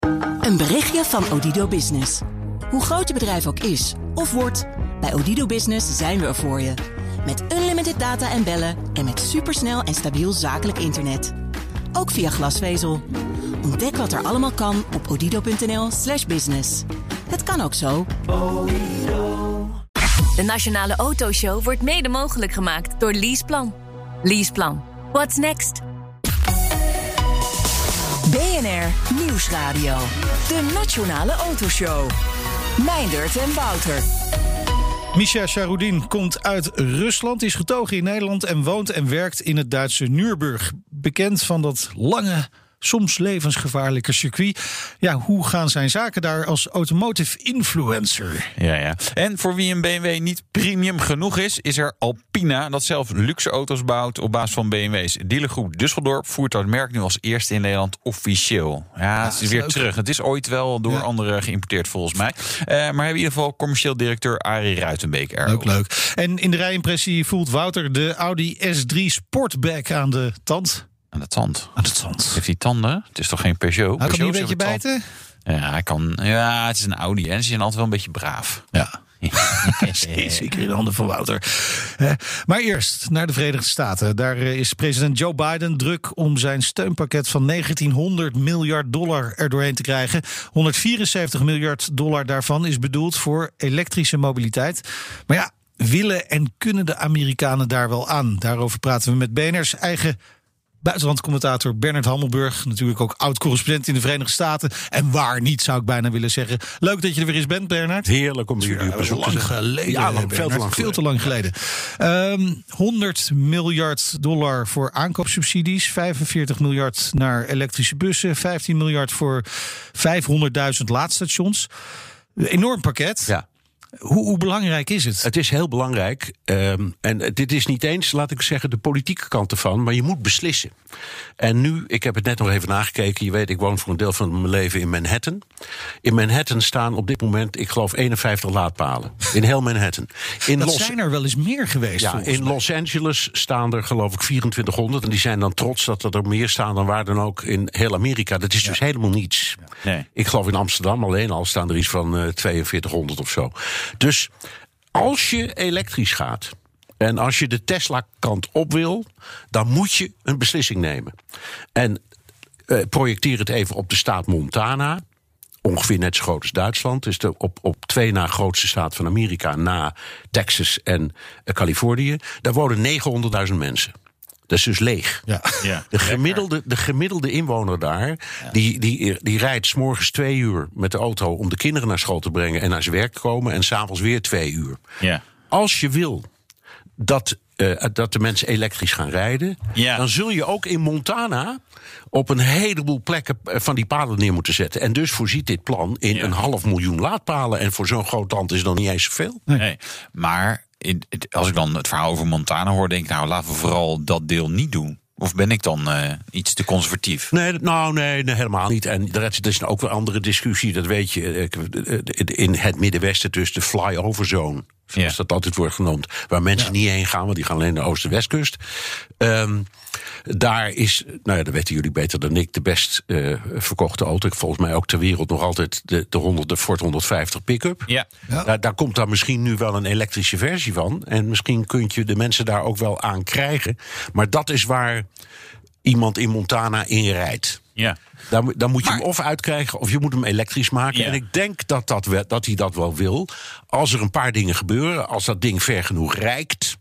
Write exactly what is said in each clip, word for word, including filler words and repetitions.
Een berichtje van Odido Business. Hoe groot je bedrijf ook is of wordt, bij Odido Business zijn we er voor je. Met unlimited data en bellen en met supersnel en stabiel zakelijk internet. Ook via glasvezel. Ontdek wat er allemaal kan op odido.nl slash business. Het kan ook zo. De Nationale Autoshow wordt mede mogelijk gemaakt door Leaseplan. Leaseplan. What's next? B N R Nieuwsradio. De Nationale Autoshow. Meindert en Wouter. Misha Sharudin komt uit Rusland, is getogen in Nederland en woont en werkt in het Duitse Nürburg. Bekend van dat lange, soms levensgevaarlijke circuit. Ja, hoe gaan zijn zaken daar als automotive influencer? Ja, ja. En voor wie een B M W niet premium genoeg is, is er Alpina, dat zelf luxe auto's bouwt op basis van B M W's. Dealergroep Düsseldorp voert dat merk nu als eerste in Nederland officieel. Ja, het is weer terug. Het is ooit wel door ja. anderen geïmporteerd volgens mij. Uh, maar hebben in ieder geval commercieel directeur Arie Ruitenbeek er. Ook leuk. En in de rijimpressie voelt Wouter de Audi S drie Sportback aan de tand. Aan de tand. Aan de tand. Heeft hij tanden? Het is toch geen Peugeot? Hij kan Peugeot hij een beetje bijten? Ja, hij kan. Ja, het is een Audi en ze zijn altijd wel een beetje braaf. Ja. Zeker in de handen van Wouter. Maar eerst naar de Verenigde Staten. Daar is president Joe Biden druk om zijn steunpakket van negentienhonderd miljard dollar er doorheen te krijgen. honderdvierenzeventig miljard dollar daarvan is bedoeld voor elektrische mobiliteit. Maar ja, willen en kunnen de Amerikanen daar wel aan? Daarover praten we met B N R's eigen buitenlandcommentator Bernard Hammelburg. Natuurlijk ook oud-correspondent in de Verenigde Staten. En waar niet, zou ik bijna willen zeggen. Leuk dat je er weer eens bent, Bernard. Heerlijk om jullie op bezoek te zijn. Lang geleden. Ja, lang, veel te lang Veel te lang geleden. Um, honderd miljard dollar voor aankoopsubsidies. vijfenveertig miljard naar elektrische bussen. vijftien miljard voor vijfhonderdduizend laadstations. Een enorm pakket. Ja. Hoe, hoe belangrijk is het? Het is heel belangrijk. Um, en dit is niet eens, laat ik zeggen, de politieke kant ervan. Maar je moet beslissen. En nu, ik heb het net nog even nagekeken. Je weet, ik woon voor een deel van mijn leven in Manhattan. In Manhattan staan op dit moment, ik geloof, eenenvijftig laadpalen. In heel Manhattan. In dat Los... zijn er wel eens meer geweest. Ja, in mij. Los Angeles staan er geloof ik vierentwintighonderd. En die zijn dan trots dat er meer staan dan waar dan ook in heel Amerika. Dat is ja. dus helemaal niets. Ja. Nee. Ik geloof in Amsterdam alleen al staan er iets van uh, tweeënveertighonderd of zo. Dus als je elektrisch gaat en als je de Tesla-kant op wil, dan moet je een beslissing nemen. En uh, projecteer het even op de staat Montana. Ongeveer net zo groot als Duitsland. Dus de op, op twee na grootste staat van Amerika, na Texas en uh, Californië. Daar wonen negenhonderdduizend mensen. Dat is dus leeg. Ja. Ja, de, gemiddelde, de gemiddelde inwoner daar, ja. die, die, die rijdt 's morgens twee uur met de auto om de kinderen naar school te brengen en naar zijn werk te komen, en 's avonds weer twee uur. Ja. Als je wil dat, uh, dat de mensen elektrisch gaan rijden, ja. dan zul je ook in Montana op een heleboel plekken van die palen neer moeten zetten. En dus voorziet dit plan in ja. een half miljoen laadpalen. En voor zo'n groot land is het dan niet eens zoveel. Nee, nee. Maar in, als ik dan het verhaal over Montana hoor, denk ik, nou, laten we vooral dat deel niet doen. Of ben ik dan uh, iets te conservatief? Nee, nou, nee, nee, helemaal niet. En er is ook weer een andere discussie, dat weet je. In het Middenwesten, dus de flyover zone, zoals ja. dat altijd wordt genoemd, waar mensen ja. niet heen gaan, want die gaan alleen naar de Oost- en Westkust. Um, daar is, nou ja, dat weten jullie beter dan ik, de best uh, verkochte auto. Volgens mij ook ter wereld nog altijd de, de, honderd, de Ford honderdvijftig pick-up. Ja. Ja. Daar, daar komt dan misschien nu wel een elektrische versie van. En misschien kun je de mensen daar ook wel aan krijgen. Maar dat is waar iemand in Montana in rijdt. Ja. Dan, dan moet je maar hem of uitkrijgen of je moet hem elektrisch maken. Ja. En ik denk dat, dat, we, dat hij dat wel wil. Als er een paar dingen gebeuren, als dat ding ver genoeg reikt,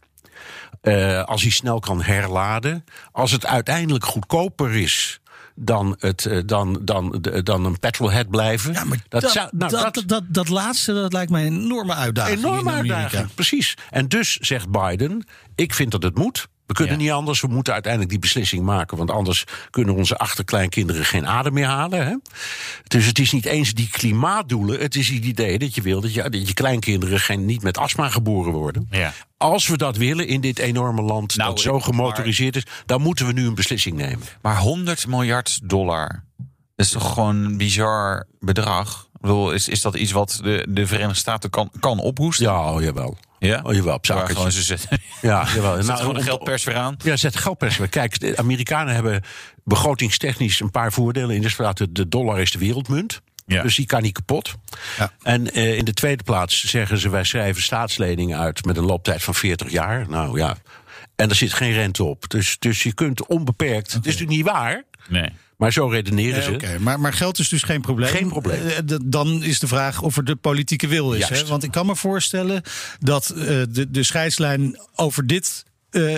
Uh, als hij snel kan herladen, als het uiteindelijk goedkoper is dan, het, uh, dan, dan, dan een petrolhead blijven. Ja, maar dat, dat, zou, nou, dat, dat, dat, dat laatste, dat lijkt mij een enorme uitdaging. Enorme uitdaging, precies. En dus zegt Biden, ik vind dat het moet. We kunnen ja. niet anders, we moeten uiteindelijk die beslissing maken, want anders kunnen onze achterkleinkinderen geen adem meer halen. Hè? Dus het is niet eens die klimaatdoelen, het is het idee dat je wil dat je, dat je kleinkinderen geen, niet met astma geboren worden. Ja. Als we dat willen in dit enorme land nou, dat zo gemotoriseerd maar, is, dan moeten we nu een beslissing nemen. Maar honderd miljard dollar, dat is toch gewoon een bizar bedrag? Ik bedoel, is, is dat iets wat de, de Verenigde Staten kan, kan ophoesten? Ja, jawel. Ja? Oh, jawel, op zaken. Gewoon ze zetten. Ja, jawel. Zet Nou, gewoon een geldpers weer aan. Ja, zet geldpers weer. Kijk, de Amerikanen hebben begrotingstechnisch een paar voordelen. In de straat, de dollar is de wereldmunt. Ja. Dus die kan niet kapot. Ja. En uh, in de tweede plaats zeggen ze, wij schrijven staatsleningen uit met een looptijd van veertig jaar. Nou ja, en er zit geen rente op. Dus, dus je kunt onbeperkt. Okay. Het is natuurlijk niet waar. Nee. Maar zo redeneren nee, ze. Okay. Maar, maar geld is dus geen probleem. Geen probleem. Uh, d- dan is de vraag of er de politieke wil is. Hè? Want ik kan me voorstellen dat uh, de, de scheidslijn over dit uh,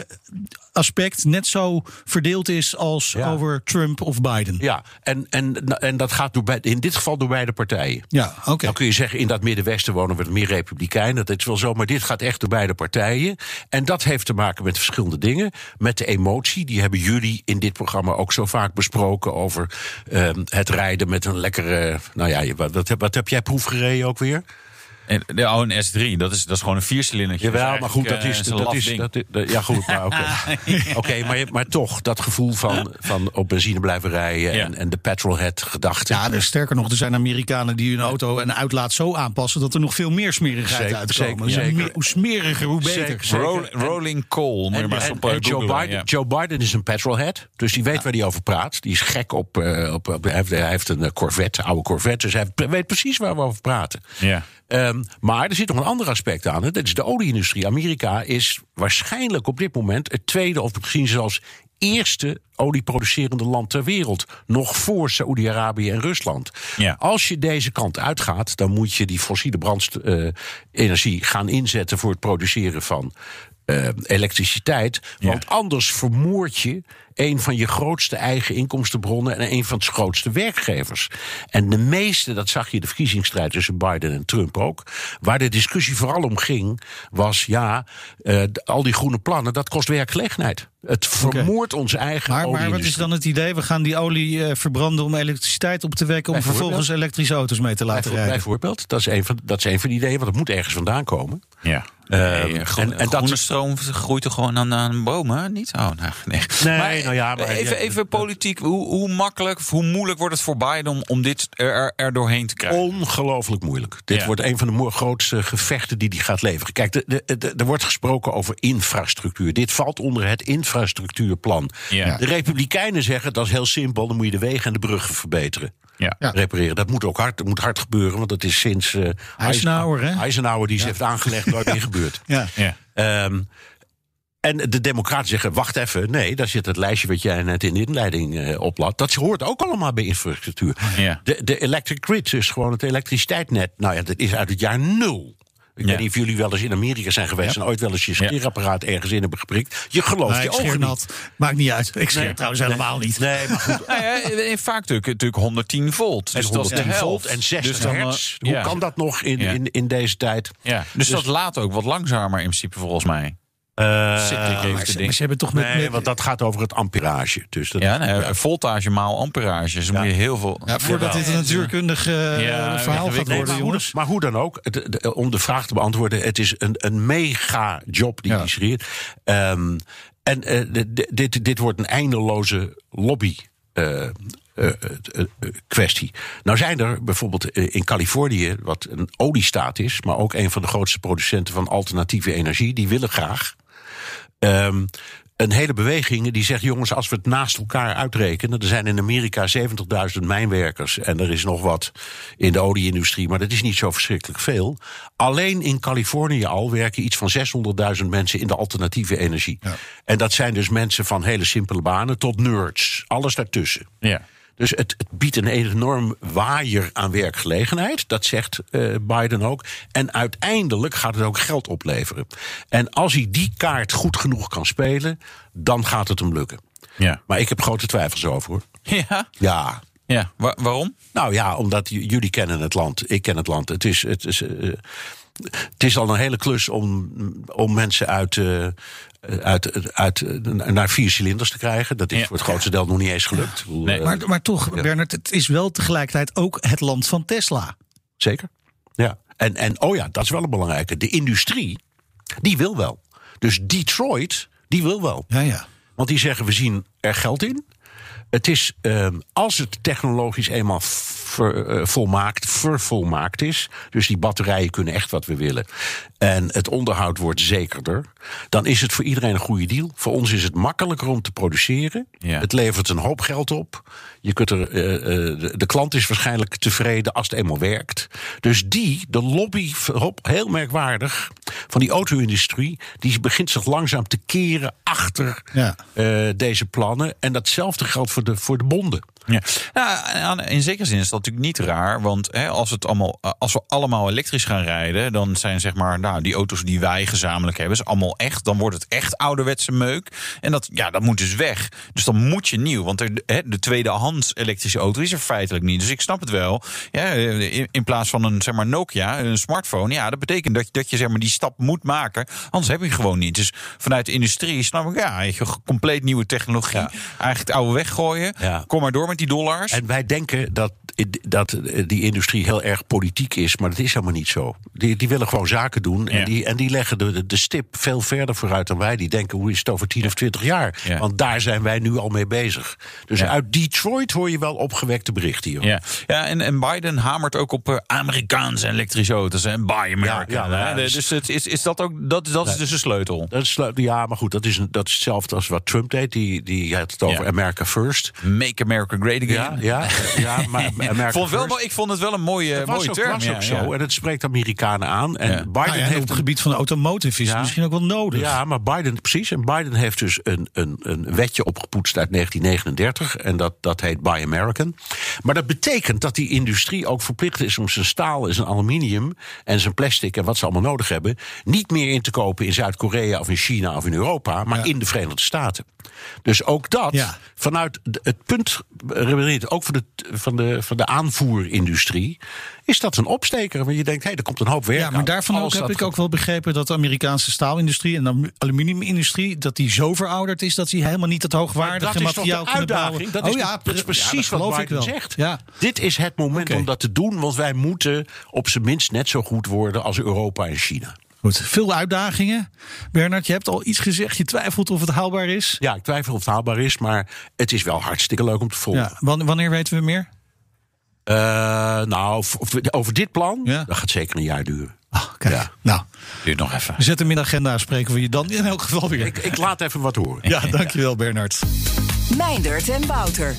aspect net zo verdeeld is als ja. over Trump of Biden. Ja, en, en, en dat gaat door bij, in dit geval door beide partijen. Ja, oké. Okay. Dan kun je zeggen, in dat Middenwesten wonen we meer republikeinen. Dat is wel zo, maar dit gaat echt door beide partijen. En dat heeft te maken met verschillende dingen. Met de emotie, die hebben jullie in dit programma ook zo vaak besproken over uh, het rijden met een lekkere. Nou ja, wat, wat, wat heb jij proefgereden ook weer? En, oh, een S drie, dat is, dat is gewoon een viercilindertje. Jawel, maar goed, dat is... Uh, dat is dat, dat, ja, goed, maar oké. Okay. okay, maar, maar toch, dat gevoel van, van op benzine blijven rijden... Ja. En, en de petrolhead-gedachte. Ja, dus sterker nog, er zijn Amerikanen die hun auto en uitlaat zo aanpassen... dat er nog veel meer smerigheid uitkomen. Zeker, zeker. Meer, hoe smeriger, hoe beter. Zeker, zeker. Roll, rolling coal, moet je maar en, op en, uh, en Joe, Biden, ja. Joe Biden is een petrolhead, dus die weet ja. waar hij over praat. Die is gek op... Uh, op, op hij, heeft, hij heeft een Corvette, oude Corvette, dus hij weet precies waar we over praten. Ja. Um, maar er zit nog een ander aspect aan. Hè? Dat is de olieindustrie. Amerika is waarschijnlijk op dit moment het tweede of misschien zelfs eerste olieproducerende land ter wereld. Nog voor Saoedi-Arabië en Rusland. Ja. Als je deze kant uitgaat, dan moet je die fossiele brandenergie uh, gaan inzetten voor het produceren van uh, elektriciteit. Want ja. anders vermoord je een van je grootste eigen inkomstenbronnen en een van de grootste werkgevers. En de meeste, dat zag je de verkiezingsstrijd tussen Biden en Trump ook, waar de discussie vooral om ging, was ja, uh, al die groene plannen, dat kost werkgelegenheid. Het vermoordt okay. onze eigen maar, maar wat is dan het idee? We gaan die olie uh, verbranden om elektriciteit op te wekken, om vervolgens elektrische auto's mee te laten rijden. Bijvoorbeeld, dat is een van, dat is een van die ideeën, want het moet ergens vandaan komen. Ja. Uh, nee, groen, en, en groene dat stroom groeit er gewoon aan, aan bomen, niet? Oh, nou, nee. nee maar, nou ja, maar even, even politiek, hoe, hoe makkelijk of hoe moeilijk wordt het voor Biden om, om dit er, er doorheen te krijgen? Ongelooflijk moeilijk. Dit ja. wordt een van de mo- grootste gevechten die hij gaat leveren. Kijk, de, de, de, er wordt gesproken over infrastructuur. Dit valt onder het infrastructuurplan. Ja. De Republikeinen zeggen, dat is heel simpel, dan moet je de wegen en de bruggen verbeteren. Ja. Repareren. Dat moet ook hard, dat moet hard gebeuren, want dat is sinds uh, Eisenhower, hè? Eisenhower die ja. ze heeft aangelegd, nooit meer gebeurd. Ja. Ja. Um, en de democraten zeggen, wacht even, nee, daar zit het lijstje wat jij net in de inleiding uh, oplad. Dat hoort ook allemaal bij infrastructuur. Ja. De, de electric grid is gewoon het elektriciteitsnet. Nou ja, dat is uit het jaar nul. Ik ja. weet niet of jullie wel eens in Amerika zijn geweest... Ja. en ooit wel eens je scheerapparaat ergens in hebben geprikt. Je gelooft nee, je ogen niet. Maakt niet uit. Ik scheer nee, trouwens nee, helemaal niet. Nee, maar goed. nou ja, vaak natuurlijk, natuurlijk honderdtien volt. Dus honderdtien dat is de volt en zestig dus hertz. Hoe ja. kan dat nog in, ja. in, in deze tijd? Ja. Dus, dus dat laat ook wat langzamer in principe volgens mij. Uh, maar, ze, maar ze hebben toch met, nee, met, want dat gaat over het amperage. Dus dat ja, nee, ja. voltage maal amperage. Dus ja. moet je heel veel. Ja, voordat dit een natuurkundig uh, ja, verhaal gaat worden, nee, jongens. Maar hoe dan ook, de, de, om de vraag te beantwoorden, het is een, een mega job die ja. is hier. Um, en uh, de, de, dit, dit wordt een eindeloze lobby. Uh, uh, uh, uh, kwestie. Nou zijn er bijvoorbeeld uh, in Californië, wat een oliestaat is, maar ook een van de grootste producenten van alternatieve energie, die willen graag Um, een hele beweging die zegt, jongens, als we het naast elkaar uitrekenen, er zijn in Amerika zeventigduizend mijnwerkers en er is nog wat in de olieindustrie, maar dat is niet zo verschrikkelijk veel. Alleen in Californië al werken iets van zeshonderdduizend mensen in de alternatieve energie. Ja. En dat zijn dus mensen van hele simpele banen tot nerds, alles daartussen. Ja. Dus het, het biedt een enorm waaier aan werkgelegenheid. Dat zegt uh, Biden ook. En uiteindelijk gaat het ook geld opleveren. En als hij die kaart goed genoeg kan spelen, dan gaat het hem lukken. Ja. Maar ik heb grote twijfels over, hoor. Ja? Ja. Ja. Wa- waarom? Nou ja, omdat j- jullie kennen het land. Ik ken het land. Het is... Het is uh, Het is al een hele klus om, om mensen uit, uh, uit, uit, naar vier cilinders te krijgen. Dat is ja. voor het grootste deel nog niet eens gelukt. Nee. Uh, maar, maar toch, ja. Bernard, het is wel tegelijkertijd ook het land van Tesla. Zeker. Ja. En, en oh ja, dat is wel een belangrijke. De industrie, die wil wel. Dus Detroit, die wil wel. Ja, ja. Want die zeggen, we zien er geld in. Het is, uh, als het technologisch eenmaal ver, uh, volmaakt, vervolmaakt is, dus die batterijen kunnen echt wat we willen, en het onderhoud wordt zekerder, dan is het voor iedereen een goede deal. Voor ons is het makkelijker om te produceren. Ja. Het levert een hoop geld op. Je kunt er, uh, uh, de, de klant is waarschijnlijk tevreden als het eenmaal werkt. Dus die, de lobby, heel merkwaardig, van die auto-industrie, die begint zich langzaam te keren achter ja. uh, deze plannen. En datzelfde geldt voor de, voor de bonden. Ja. Nou, in zekere zin is dat natuurlijk niet raar, want hè, als, het allemaal, als we allemaal elektrisch gaan rijden, dan zijn zeg maar, nou, die auto's die wij gezamenlijk hebben, is allemaal echt, dan wordt het echt ouderwetse meuk. En dat, ja, dat moet dus weg. Dus dan moet je nieuw, want er, hè, de tweedehands elektrische auto is er feitelijk niet. Dus ik snap het wel. Ja, in, in plaats van een zeg maar Nokia, een smartphone, ja, dat betekent dat, dat je zeg maar die stap moet maken, anders heb je gewoon niet. Dus vanuit de industrie snap ik, ja, je compleet nieuwe technologie, ja. eigenlijk het oude weggooien, ja. kom maar door met die dollars. En wij denken dat, dat die industrie heel erg politiek is, maar dat is helemaal niet zo. Die, die willen gewoon zaken doen en, ja. die, en die leggen de, de stip veel verder vooruit dan wij. Die denken, hoe is het over tien of twintig jaar? Ja. Want daar zijn wij nu al mee bezig. Dus ja. uit Detroit hoor je wel opgewekte berichten hier. Ja, ja en, en Biden hamert ook op uh, Amerikaanse elektrische auto's en Buy America. Ja, ja, ja, dus het, is, is dat ook, dat, dat is dus een sleutel. Dat is, ja, maar goed, dat is, een, dat is hetzelfde als wat Trump deed. Die, die had het over ja. America First. Make America Great Again. Ja, ja, ja maar vond wel, ik vond het wel een mooie, het mooie ook, term. was ja, ook zo. Ja. En het spreekt Amerikanen aan. En ja. Biden nou ja, heeft op het gebied van de automotive is ja. het misschien ook wel nodig. Ja, maar Biden, precies. En Biden heeft dus een, een, een wetje opgepoetst uit negentien negenendertig. En dat, dat heet Buy American. Maar dat betekent dat die industrie ook verplicht is om zijn staal en zijn aluminium en zijn plastic en wat ze allemaal nodig hebben, niet meer in te kopen in Zuid-Korea of in China of in Europa, maar ja. in de Verenigde Staten. Dus ook dat, ja. vanuit het punt, ook van de, van, de, van de aanvoerindustrie, is dat een opsteker. Want je denkt, hé, hey, er komt een hoop werk. Ja, maar daarvan ook heb ik ook wel begrepen dat de Amerikaanse staalindustrie en de aluminiumindustrie, dat die zo verouderd is dat die helemaal niet het hoogwaardige materiaal kunnen bouwen. Dat is, oh, ja, dat is precies ja, dat wat Biden zegt. Ja. Dit is het moment okay. om dat te doen, want wij moeten op zijn minst net zo goed worden als Europa en China. Goed, veel uitdagingen. Bernard, je hebt al iets gezegd. Je twijfelt of het haalbaar is. Ja, ik twijfel of het haalbaar is, maar het is wel hartstikke leuk om te volgen. Ja, wanneer weten we meer? Uh, nou, over dit plan, ja? dat gaat zeker een jaar duren. Oh, kijk. Ja. Nou, duurt nog even. Zet hem in de agenda, spreken we je dan in elk geval weer. Ik, ik laat even wat horen. Ja, dankjewel Bernard. Meindert en Wouter.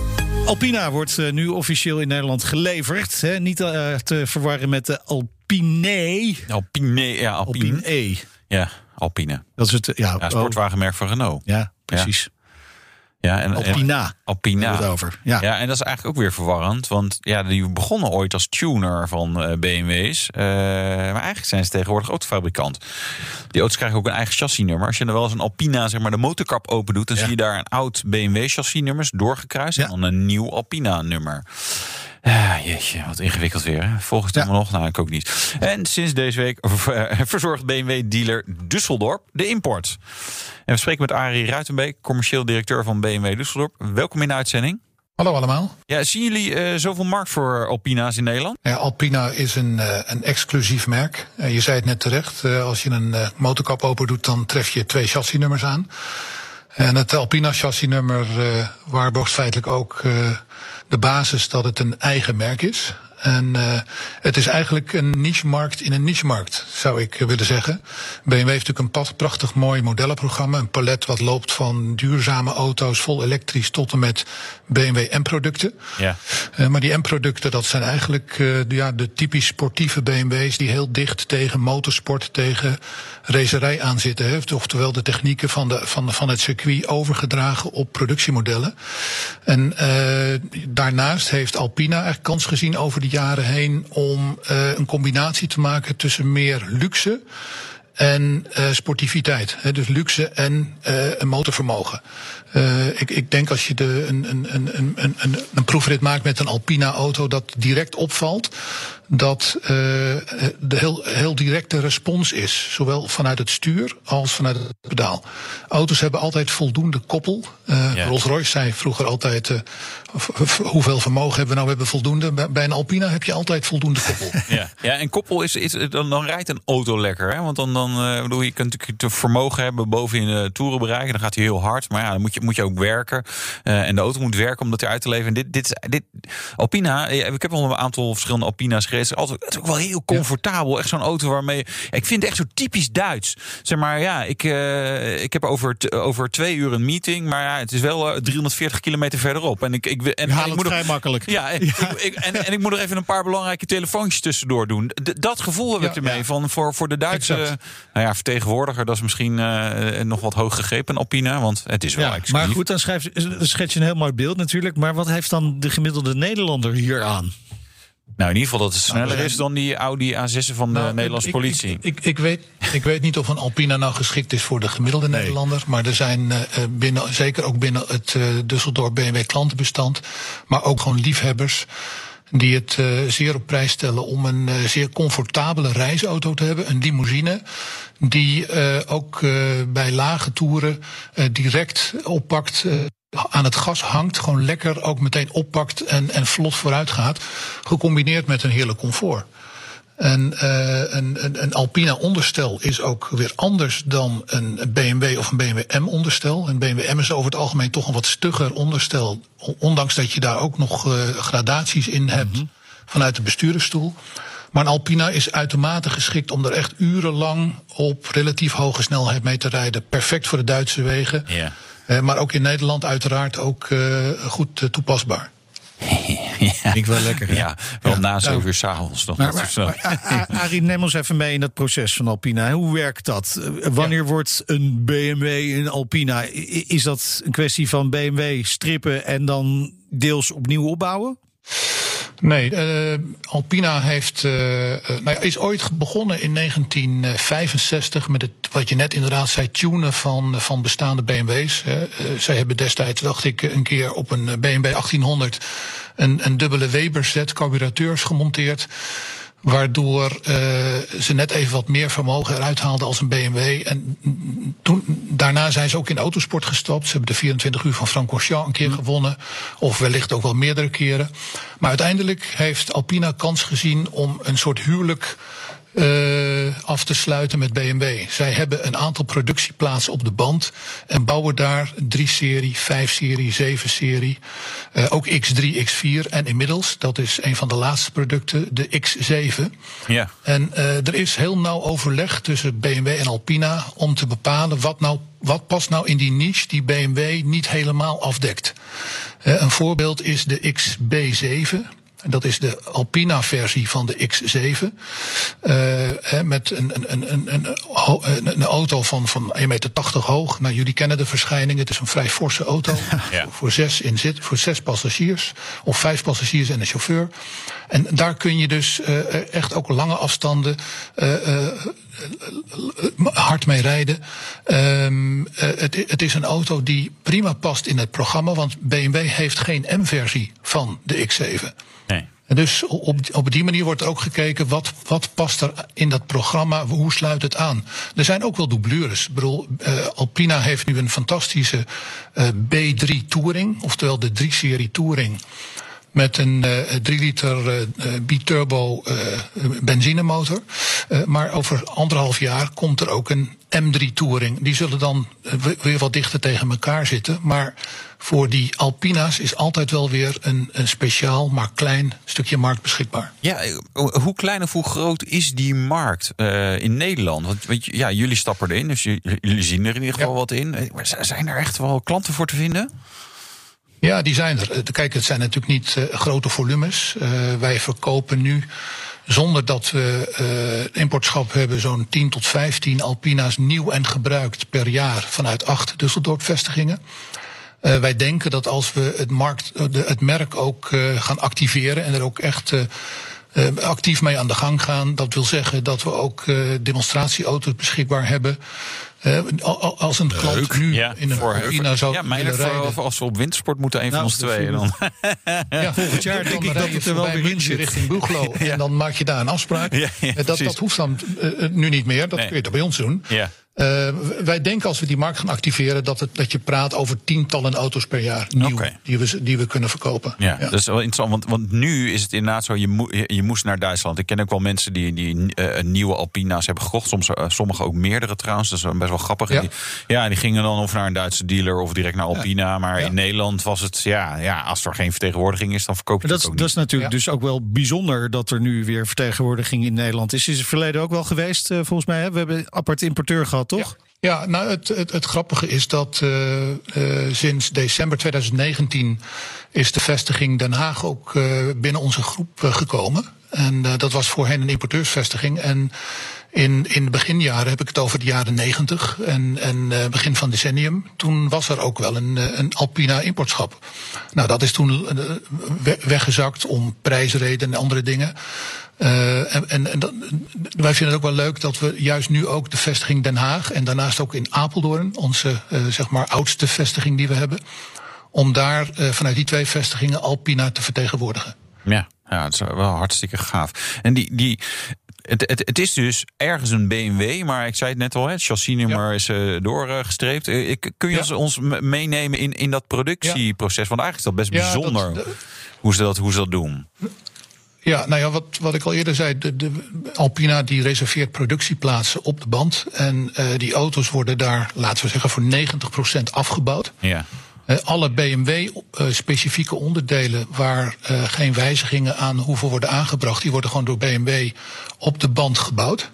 Alpina wordt uh, nu officieel in Nederland geleverd. Hè? Niet uh, te verwarren met de Alpine. Alpine, ja, Alpine. Alpine E. Ja, Alpine. Dat is het ja, ja, sportwagenmerk van Renault. Ja, precies. Ja. Ja, en, Alpina. En, Alpina. Het over. Ja. ja, en dat is eigenlijk ook weer verwarrend. Want ja, die begonnen ooit als tuner van uh, B M W's. Uh, maar eigenlijk zijn ze tegenwoordig autofabrikant. Die auto's krijgen ook een eigen chassisnummer. Als je dan wel eens een Alpina, zeg maar, de motorkap open doet, dan ja. zie je daar een oud B M W chassisnummers doorgekruist. Ja. En dan een nieuw Alpina-nummer. Ja, jeetje, wat ingewikkeld weer. Hè? Volgens het ja. nog? Nou, ik ook niet. En sinds deze week verzorgt B M W-dealer Düsseldorp de import. En we spreken met Arie Ruitenbeek, commercieel directeur van B M W Düsseldorp. Welkom in de uitzending. Hallo allemaal. Ja, zien jullie uh, zoveel markt voor Alpina's in Nederland? Ja, Alpina is een, uh, een exclusief merk. Uh, je zei het net terecht, uh, als je een uh, motorkap open doet, dan tref je twee chassisnummers aan. En het Alpina chassisnummer uh, waarborgt feitelijk ook uh, de basis dat het een eigen merk is. En uh, het is eigenlijk een niche-markt in een niche-markt, zou ik willen zeggen. B M W heeft natuurlijk een pad, prachtig mooi modellenprogramma. Een palet wat loopt van duurzame auto's vol elektrisch tot en met B M W M-producten. Ja. Uh, maar die M-producten, dat zijn eigenlijk uh, de, ja, de typisch sportieve B M W's die heel dicht tegen motorsport, tegen racerij aan zitten. Heeft, oftewel de technieken van, de, van, van het circuit overgedragen op productiemodellen. En uh, daarnaast heeft Alpina eigenlijk kans gezien over de jaren heen om uh, een combinatie te maken tussen meer luxe en uh, sportiviteit. Hè, dus luxe en uh, een motorvermogen. Uh, ik, ik denk als je de, een, een, een, een, een, een proefrit maakt met een Alpina-auto, dat direct opvalt dat uh, de heel, heel directe respons is. Zowel vanuit het stuur als vanuit het pedaal. Auto's hebben altijd voldoende koppel. Uh, ja. Rolls-Royce zei vroeger altijd, uh, hoeveel vermogen hebben we nou? We hebben voldoende. Bij een Alpina heb je altijd voldoende koppel. Ja, ja en koppel is, is dan, dan rijdt een auto lekker. Hè? Want dan, dan dan, uh, bedoel, je kunt natuurlijk het vermogen hebben boven in de toeren bereiken. Dan gaat hij heel hard. Maar ja, dan moet je, moet je ook werken. Uh, en de auto moet werken om dat eruit te leveren. Dit, dit, dit, Alpina, ik heb al een aantal verschillende Alpina's gereden. Het is ook wel heel comfortabel. Echt zo'n auto waarmee... Ik vind het echt zo typisch Duits. Zeg maar, ja, ik, uh, ik heb over, t- over twee uur een meeting. Maar ja, het is wel uh, driehonderdveertig kilometer verderop. En ik, ik, en, je haalt en ik het moet vrij er, makkelijk. Ja, en, ja. Ik, ik, en, en ik moet er even een paar belangrijke telefoontjes tussendoor doen. D- dat gevoel heb ja, ik ermee. Ja. Van voor, voor de Duitse uh, nou ja, vertegenwoordiger, dat is misschien uh, nog wat hoog gegrepen, Alpina. Want het is wel Ja, exclusief. maar goed, dan, schrijf, dan schets je een heel mooi beeld natuurlijk. Maar wat heeft dan de gemiddelde Nederlander hier aan? Nou, in ieder geval dat het sneller nou, is dan die Audi A zes van de nou, Nederlandse ik, politie. Ik, ik, ik, weet, ik weet niet of een Alpina nou geschikt is voor de gemiddelde nee. Nederlander. Maar er zijn uh, binnen, zeker ook binnen het uh, Düsseldorf B M W klantenbestand, maar ook gewoon liefhebbers die het uh, zeer op prijs stellen om een uh, zeer comfortabele reisauto te hebben. Een limousine die uh, ook uh, bij lage toeren uh, direct oppakt, uh, aan het gas hangt, gewoon lekker ook meteen oppakt en, en vlot vooruit gaat. Gecombineerd met een heerlijk comfort. En uh, een, een, een Alpina onderstel is ook weer anders dan een B M W of een B M W M onderstel. Een B M W M is over het algemeen toch een wat stugger onderstel. Ondanks dat je daar ook nog uh, gradaties in hebt mm-hmm. vanuit de bestuurdersstoel. Maar een Alpina is uitermate geschikt om er echt urenlang op relatief hoge snelheid mee te rijden. Perfect voor de Duitse wegen. Ja. Uh, maar ook in Nederland uiteraard ook uh, goed uh, toepasbaar. Ja. Ik wel lekker. Hè? Ja, wel ja. na zeven uur s'avonds nog. Maar, maar, maar, Arie, neem ons even mee in dat proces van Alpina. Hoe werkt dat? Wanneer ja. wordt een B M W een Alpina? Is dat een kwestie van B M W strippen en dan deels opnieuw opbouwen? Nee, uh, Alpina heeft, uh, nou ja, is ooit begonnen in negentien vijfenzestig met het, wat je net inderdaad zei, tunen van, van bestaande B M W's. Uh, zij hebben destijds, dacht ik, een keer op een B M W achttienhonderd een, een dubbele Weber-set carburateurs gemonteerd, waardoor uh, ze net even wat meer vermogen eruit haalden als een B M W. En toen, daarna zijn ze ook in autosport gestapt. Ze hebben de vierentwintig uur van Francorchamps een keer mm. gewonnen. Of wellicht ook wel meerdere keren. Maar uiteindelijk heeft Alpina kans gezien om een soort huwelijk Uh, af te sluiten met B M W. Zij hebben een aantal productieplaatsen op de band en bouwen daar drie serie, vijf serie, zeven serie, uh, ook X drie, X vier en inmiddels, dat is een van de laatste producten, de X zeven. Ja. En uh, er is heel nauw overleg tussen B M W en Alpina om te bepalen wat nou wat past nou in die niche die B M W niet helemaal afdekt. Uh, een voorbeeld is de X B zeven. Dat is de Alpina-versie van de X zeven. Uh, met een, een, een, een, een, een auto van, van één meter tachtig hoog. Nou, jullie kennen de verschijning. Het is een vrij forse auto. Ja. Voor, zes in zit, voor zes passagiers. Of vijf passagiers en een chauffeur. En daar kun je dus uh, echt ook lange afstanden uh, uh, hard mee rijden. Um, uh, het, het is een auto die prima past in het programma. Want B M W heeft geen M-versie van de X zeven. Nee. En dus op, op die manier wordt er ook gekeken, wat, wat past er in dat programma, hoe sluit het aan? Er zijn ook wel doublures. Ik bedoel, uh, Alpina heeft nu een fantastische uh, B drie Touring, oftewel de drie serie Touring, met een uh, drie liter uh, biturbo uh, benzinemotor. Uh, maar over anderhalf jaar komt er ook een M drie Touring. Die zullen dan uh, weer wat dichter tegen elkaar zitten. Maar voor die Alpina's is altijd wel weer een, een speciaal, maar klein stukje markt beschikbaar. Ja, hoe klein of hoe groot is die markt uh, in Nederland? Want, want ja, jullie stappen erin, dus jullie zien er in ieder geval ja. wat in. Maar zijn er echt wel klanten voor te vinden? Ja, die zijn er. Kijk, het zijn natuurlijk niet uh, grote volumes. Uh, wij verkopen nu, zonder dat we uh, importschap hebben, zo'n tien tot vijftien Alpina's nieuw en gebruikt per jaar vanuit acht Düsseldorf-vestigingen. Uh, wij denken dat als we het, markt, de, het merk ook uh, gaan activeren en er ook echt uh, uh, actief mee aan de gang gaan, dat wil zeggen dat we ook uh, demonstratieauto's beschikbaar hebben. Uh, als een Leuk. klant nu ja, in een Alpina zou ja, willen rijden. Als we op wintersport moeten, een nou, van ons tweeën dan. Ja, volgend jaar denk ik dat het er wel weer in zit. Richting Buglo. Ja. En dan maak je daar een afspraak. Ja, ja, dat, dat hoeft dan uh, nu niet meer. Dat nee. kun je toch bij ons doen. Ja. Uh, wij denken als we die markt gaan activeren dat, het, dat je praat over tientallen auto's per jaar nieuw okay. die, we, die we kunnen verkopen. Ja, ja. Dat is wel interessant, want, want nu is het inderdaad zo, je, mo- je, je moest naar Duitsland. Ik ken ook wel mensen die, die uh, nieuwe Alpina's hebben gekocht, soms uh, sommigen ook meerdere trouwens, dat is best wel grappig. Ja. Die, ja, die gingen dan of naar een Duitse dealer of direct naar Alpina, ja. maar ja. in Nederland was het, ja, ja, als er geen vertegenwoordiging is, dan verkoop je dat, het ook niet. Dat is natuurlijk ja. dus ook wel bijzonder dat er nu weer vertegenwoordiging in Nederland is. Is het verleden ook wel geweest, uh, volgens mij. Hè? We hebben een apart importeur gehad, toch? Ja. Ja, nou het, het, het grappige is dat uh, uh, sinds december twintig negentien is de vestiging Den Haag ook uh, binnen onze groep uh, gekomen. En uh, dat was voorheen een importeursvestiging. En in, in de beginjaren heb ik het over de jaren negentig en, en uh, begin van decennium. Toen was er ook wel een, een Alpina importschap. Nou, dat is toen uh, weggezakt om prijsreden en andere dingen. Uh, en en, en dat, wij vinden het ook wel leuk dat we juist nu ook de vestiging Den Haag en daarnaast ook in Apeldoorn, onze uh, zeg maar oudste vestiging die we hebben, om daar uh, vanuit die twee vestigingen Alpina te vertegenwoordigen. Ja, ja, dat is wel hartstikke gaaf. En die, die, het, het, het is dus ergens een B M W, maar ik zei het net al, het chassisnummer ja. is uh, doorgestreept. Uh, kun je ja. ons meenemen in, in dat productieproces? Want eigenlijk is dat best ja, bijzonder dat, de, hoe, ze dat, hoe ze dat doen. Ja, nou ja, wat, wat ik al eerder zei, de, de Alpina die reserveert productieplaatsen op de band. En uh, die auto's worden daar, laten we zeggen, voor negentig procent afgebouwd. Ja. Uh, alle B M W-specifieke uh, onderdelen waar uh, geen wijzigingen aan hoeven worden aangebracht, die worden gewoon door B M W op de band gebouwd.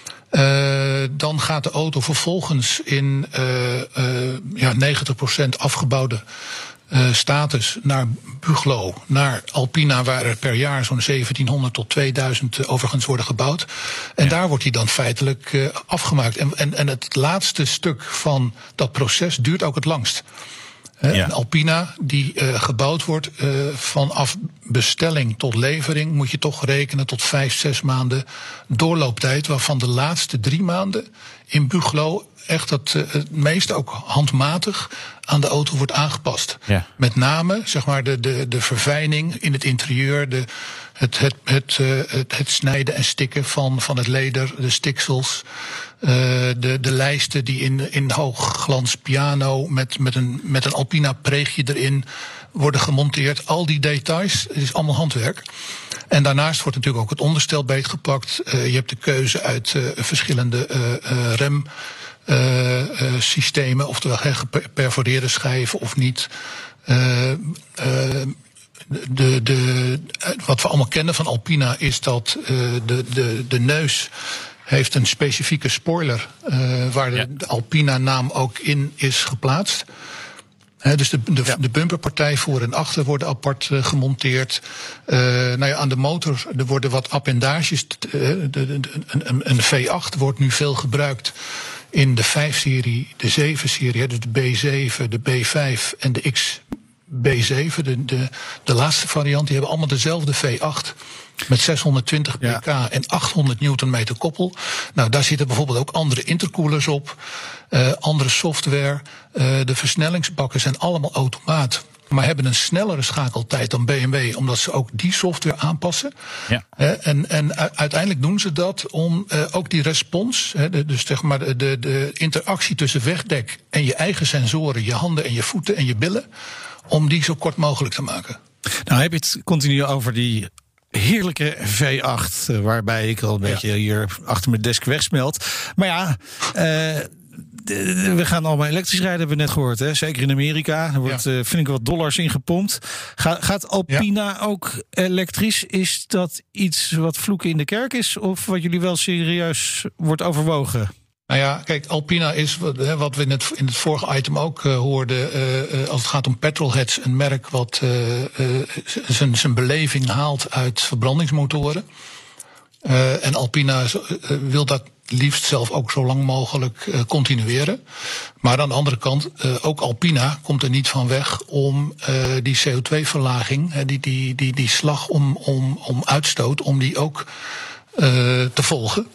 Uh, dan gaat de auto vervolgens in uh, uh, ja, negentig procent afgebouwde Uh, status naar Buglo, naar Alpina, waar er per jaar zo'n zeventienhonderd tot tweeduizend uh, overigens worden gebouwd. En ja. daar wordt hij dan feitelijk uh, afgemaakt. En, en, en het laatste stuk van dat proces duurt ook het langst. Uh, ja. Een Alpina die uh, gebouwd wordt, uh, vanaf bestelling tot levering moet je toch rekenen tot vijf, zes maanden doorlooptijd, waarvan de laatste drie maanden in Buglo echt het, uh, het meeste ook handmatig aan de auto wordt aangepast. Ja. Met name zeg maar de, de, de verfijning in het interieur, de, het, het, het, uh, het, het snijden en stikken van, van het leder, de stiksels, uh, de, de lijsten die in, in hoogglans piano met, met, een, met een Alpina preegje erin worden gemonteerd. Al die details, het is allemaal handwerk. En daarnaast wordt natuurlijk ook het onderstel beetgepakt. Uh, je hebt de keuze uit uh, verschillende uh, uh, rem. Uh, uh, systemen, oftewel geperforeerde schijven of niet. Uh, uh, de, de, wat we allemaal kennen van Alpina is dat uh, de, de, de neus heeft een specifieke spoiler uh, waar de, ja. de Alpina-naam ook in is geplaatst. He, dus de, de, ja. de bumperpartij voor en achter worden apart uh, gemonteerd. Uh, nou ja, aan de motor er worden wat appendages. Uh, de, de, de, een, een V acht wordt nu veel gebruikt in de vijf-serie, de zeven-serie, dus de B zeven, de B vijf en de X B zeven, de, de, de laatste variant, die hebben allemaal dezelfde V acht met zeshonderdtwintig pk ja. en achthonderd newtonmeter koppel. Nou, daar zitten bijvoorbeeld ook andere intercoolers op, uh, andere software. Uh, de versnellingsbakken zijn allemaal automaat, maar hebben een snellere schakeltijd dan B M W, omdat ze ook die software aanpassen. Ja. Uh, en, en uiteindelijk doen ze dat om uh, ook die respons, hè, de, dus zeg maar de, de, de interactie tussen wegdek en je eigen sensoren, je handen en je voeten en je billen, om die zo kort mogelijk te maken. Nou heb je het continu over die heerlijke V acht, waarbij ik al een ja. beetje hier achter mijn desk wegsmelt. Maar ja, uh, we gaan allemaal elektrisch rijden, hebben we net gehoord. Hè? Zeker in Amerika. Er wordt, ja. uh, vind ik, wat dollars ingepompt. Ga, gaat Alpina ja. ook elektrisch? Is dat iets wat vloeken in de kerk is? Of wat jullie wel serieus wordt overwogen? Nou ja, kijk, Alpina is, wat we in het, in het vorige item ook uh, hoorden, uh, als het gaat om petrolheads, een merk wat uh, uh, zijn, zijn beleving haalt uit verbrandingsmotoren. Uh, en Alpina uh, wil dat liefst zelf ook zo lang mogelijk uh, continueren. Maar aan de andere kant, uh, ook Alpina komt er niet van weg om uh, die C O twee verlaging, uh, die, die, die, die slag om, om, om uitstoot, om die ook uh, te volgen.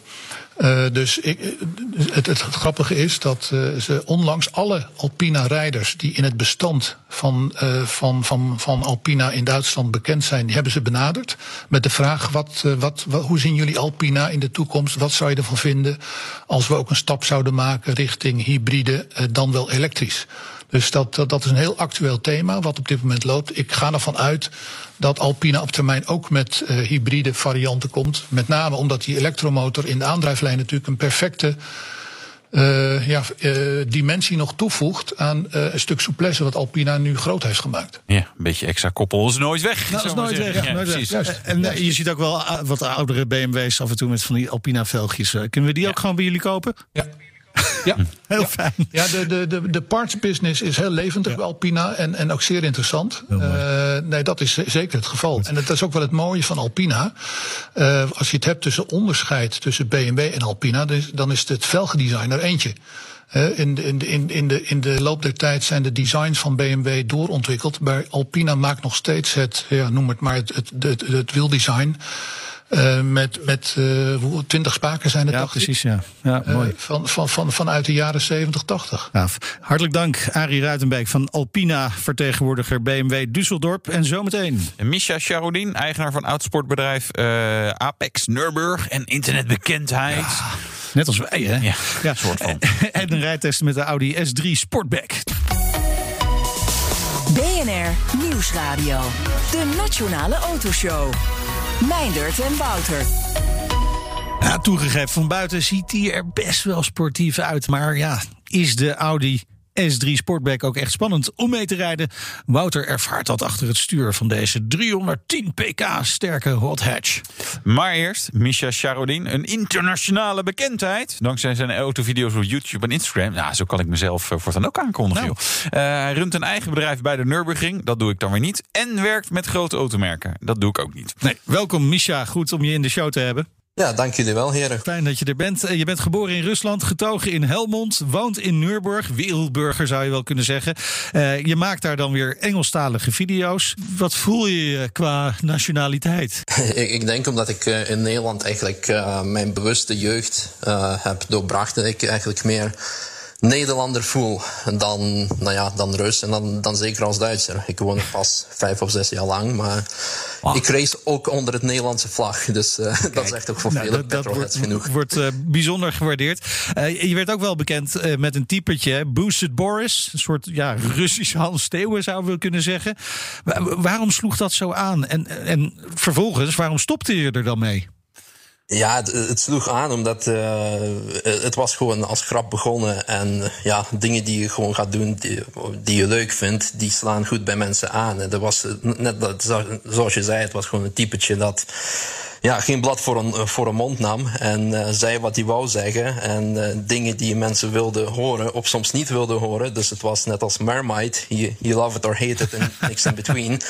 Uh, dus ik, het, het grappige is dat uh, ze onlangs alle Alpina-rijders die in het bestand van, uh, van, van, van Alpina in Duitsland bekend zijn, die hebben ze benaderd met de vraag: wat, uh, wat, wat, hoe zien jullie Alpina in de toekomst? Wat zou je ervan vinden als we ook een stap zouden maken richting hybride, uh, dan wel elektrisch? Dus dat, dat, dat is een heel actueel thema wat op dit moment loopt. Ik ga ervan uit dat Alpina op termijn ook met uh, hybride varianten komt. Met name omdat die elektromotor in de aandrijflijn natuurlijk een perfecte uh, ja, uh, dimensie nog toevoegt aan uh, een stuk souplesse wat Alpina nu groot heeft gemaakt. Ja, een beetje extra koppel is nooit weg. Nou, dat is nooit weg. Ja, ja, nooit weg. Juist. En uh, je ziet ook wel uh, wat oudere B M W's af en toe met van die Alpina-velgjes. Uh, kunnen we die ja. ook gewoon bij jullie kopen? Ja. Ja, heel ja. fijn. Ja, de, de, de, de parts business is heel levendig ja. bij Alpina en, en ook zeer interessant. Uh, nee, dat is zeker het geval. Goed. En dat is ook wel het mooie van Alpina. Uh, als je het hebt tussen onderscheid tussen B M W en Alpina, dan is, dan is het velgendesign er eentje. Uh, in, de, in, de, in, in, de, in de loop der tijd zijn de designs van B M W doorontwikkeld. Maar Alpina maakt nog steeds het, ja, noem het maar, het, het, het, het wieldesign. Uh, met met uh, twintig spaken zijn het, ja, dacht ik. Precies, ja. Ja, mooi. Uh, van, van, van, vanuit de jaren zeventig, tachtig. Ja, hartelijk dank, Arie Ruitenbeek van Alpina, vertegenwoordiger B M W Düsseldorp. En zometeen Misha Sharodin, eigenaar van oudsportbedrijf uh, Apex Nürburg en internetbekendheid. Ja, net als wij, hè? Ja, ja. soort van. En een rijtest met de Audi S drie Sportback. B N R Nieuwsradio, de Nationale Autoshow. Meindert en Wouter. Ja, toegegeven, van buiten ziet hij er best wel sportief uit. Maar ja, is de Audi S drie Sportback ook echt spannend om mee te rijden? Wouter ervaart dat achter het stuur van deze driehonderdtien pk sterke hot hatch. Maar eerst Misha Sharodin, een internationale bekendheid. Dankzij zijn autovideo's op YouTube en Instagram. Nou, zo kan ik mezelf voortaan ook aankondigen. Nou. Uh, hij runt een eigen bedrijf bij de Nürburgring. Dat doe ik dan weer niet. En werkt met grote automerken. Dat doe ik ook niet. Nee, welkom Misha, goed om je in de show te hebben. Ja, dank jullie wel, heren. Fijn dat je er bent. Je bent geboren in Rusland, getogen in Helmond, woont in Nürburg, wereldburger zou je wel kunnen zeggen. Uh, je maakt daar dan weer Engelstalige video's. Wat voel je qua nationaliteit? ik, ik denk omdat ik uh, in Nederland eigenlijk uh, mijn bewuste jeugd uh, heb doorbracht, dat ik eigenlijk meer Nederlander voel dan, nou ja, dan Rus en dan, dan zeker als Duitser. Ik woon er pas vijf of zes jaar lang, maar wow. ik race ook onder het Nederlandse vlag. Dus uh, Kijk, dat is echt ook voor nou, vele petrolheads genoeg. Dat wordt uh, bijzonder gewaardeerd. Uh, je werd ook wel bekend uh, met een typetje, Boosted Boris. Een soort ja, Russisch Hans Steeuwen zouden we kunnen zeggen. Wa- waarom sloeg dat zo aan? En, en vervolgens, waarom stopte je er dan mee? Ja, het, het sloeg aan omdat uh, het was gewoon als grap begonnen. En ja, dingen die je gewoon gaat doen, die, die je leuk vindt, die slaan goed bij mensen aan. En dat was net dat, zoals je zei, het was gewoon een typetje dat ja, geen blad voor een, voor een mond nam. En uh, zei wat hij wou zeggen. En uh, dingen die mensen wilden horen, of soms niet wilden horen. Dus het was net als Marmite, you, you love it or hate it, and niks in between.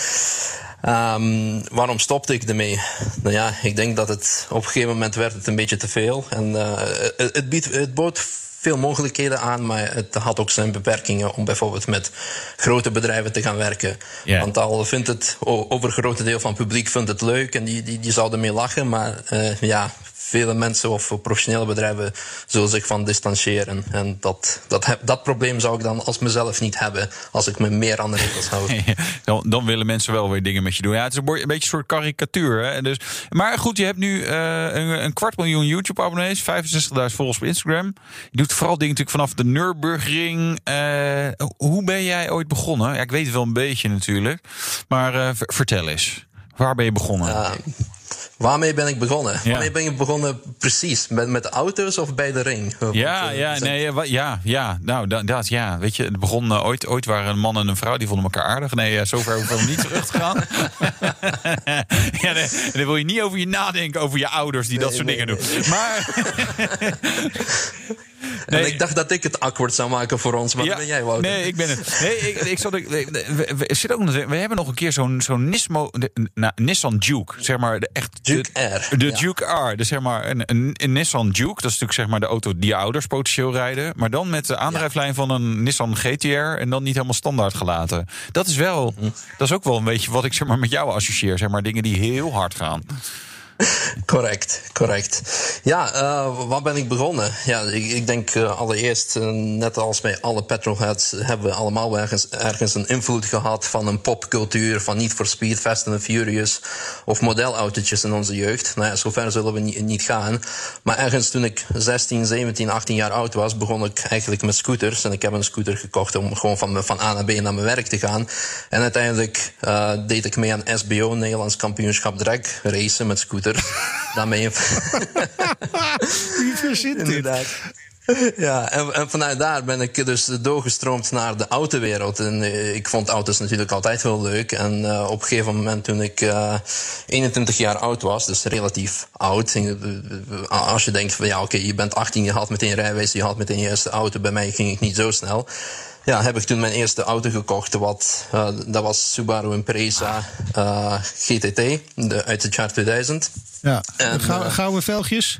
Um, waarom stopte ik ermee? Nou ja, ik denk dat het op een gegeven moment werd het een beetje te veel. En uh, het, het, biedt, het bood veel mogelijkheden aan, maar het had ook zijn beperkingen om bijvoorbeeld met grote bedrijven te gaan werken. Yeah. Want al vindt het overgrote deel van het publiek vindt het leuk en die, die, die zouden ermee lachen, maar uh, ja, vele mensen of professionele bedrijven zullen zich van distancieren. En dat, dat, dat probleem zou ik dan als mezelf niet hebben als ik me meer aan de regels houd. dan, dan willen mensen wel weer dingen met je doen. Ja, het is een, een beetje een soort karikatuur. Hè? Dus, maar goed, je hebt nu uh, een, een kwart miljoen YouTube-abonnees, vijfenzestigduizend volgers op Instagram. Je doet vooral dingen natuurlijk vanaf de Nürburgring. Uh, hoe ben jij ooit begonnen? Ja, ik weet het wel een beetje natuurlijk. Maar uh, v- vertel eens. Waar ben je begonnen? Uh, Waarmee ben ik begonnen? Ja. Waarmee ben ik begonnen precies? Met, met auto's of bij de ring? Ja, Want, ja, nee, ja, ja, nou, dat, dat, ja, weet je, het begon uh, ooit, ooit waren een man en een vrouw, die vonden elkaar aardig. Nee, uh, zover hoeven we niet terug te gaan. ja, nee, dan wil je niet over je nadenken, over je ouders die nee, dat soort nee, dingen nee, doen. Nee. Maar... Nee. En ik dacht dat ik het awkward zou maken voor ons, maar ja, ben jij, Wouter? Nee, ik ben het. Nee, ik, ik zat, we, we, we, zit ook, we hebben nog een keer zo'n, zo'n Nismo, de, nou, Nissan Juke, zeg maar. De, echt, Juke de, R. De ja. Juke R, dus zeg maar een, een, een Nissan Juke. Dat is natuurlijk zeg maar de auto die je ouders potentieel rijden. Maar dan met de aandrijflijn ja. van een Nissan G T R en dan niet helemaal standaard gelaten. Dat is wel, mm-hmm. dat is ook wel een beetje wat ik zeg maar met jou associeer. Zeg maar dingen die heel hard gaan. Correct, correct. Ja, uh, waar ben ik begonnen? Ja, ik, ik denk uh, allereerst, uh, net als bij alle petrolheads, hebben we allemaal ergens, ergens een invloed gehad van een popcultuur, van Need for Speed, Fast and Furious of modelautootjes in onze jeugd. Nou ja, zover zullen we niet, niet gaan. Maar ergens toen ik zestien, zeventien, achttien jaar oud was, begon ik eigenlijk met scooters. En ik heb een scooter gekocht om gewoon van, van A naar B naar mijn werk te gaan. En uiteindelijk uh, deed ik mee aan S B O, Nederlands Kampioenschap Drag Racen met scooters. Daarmee. Wie verzint dit? Inderdaad. Ja, en, en vanuit daar ben ik dus doorgestroomd naar de autowereld. En uh, ik vond auto's natuurlijk altijd heel leuk. En uh, op een gegeven moment toen ik uh, eenentwintig jaar oud was, dus relatief oud. En, uh, als je denkt van ja, oké, okay, je bent achttien, je had meteen rijbewijs, je had meteen je eerste auto. Bij mij ging ik niet zo snel. Ja, heb ik toen mijn eerste auto gekocht. Wat, uh, dat was Subaru Impreza uh, G T T de, uit het jaar tweeduizend. Ja, en, Gou- uh, gouden velgjes?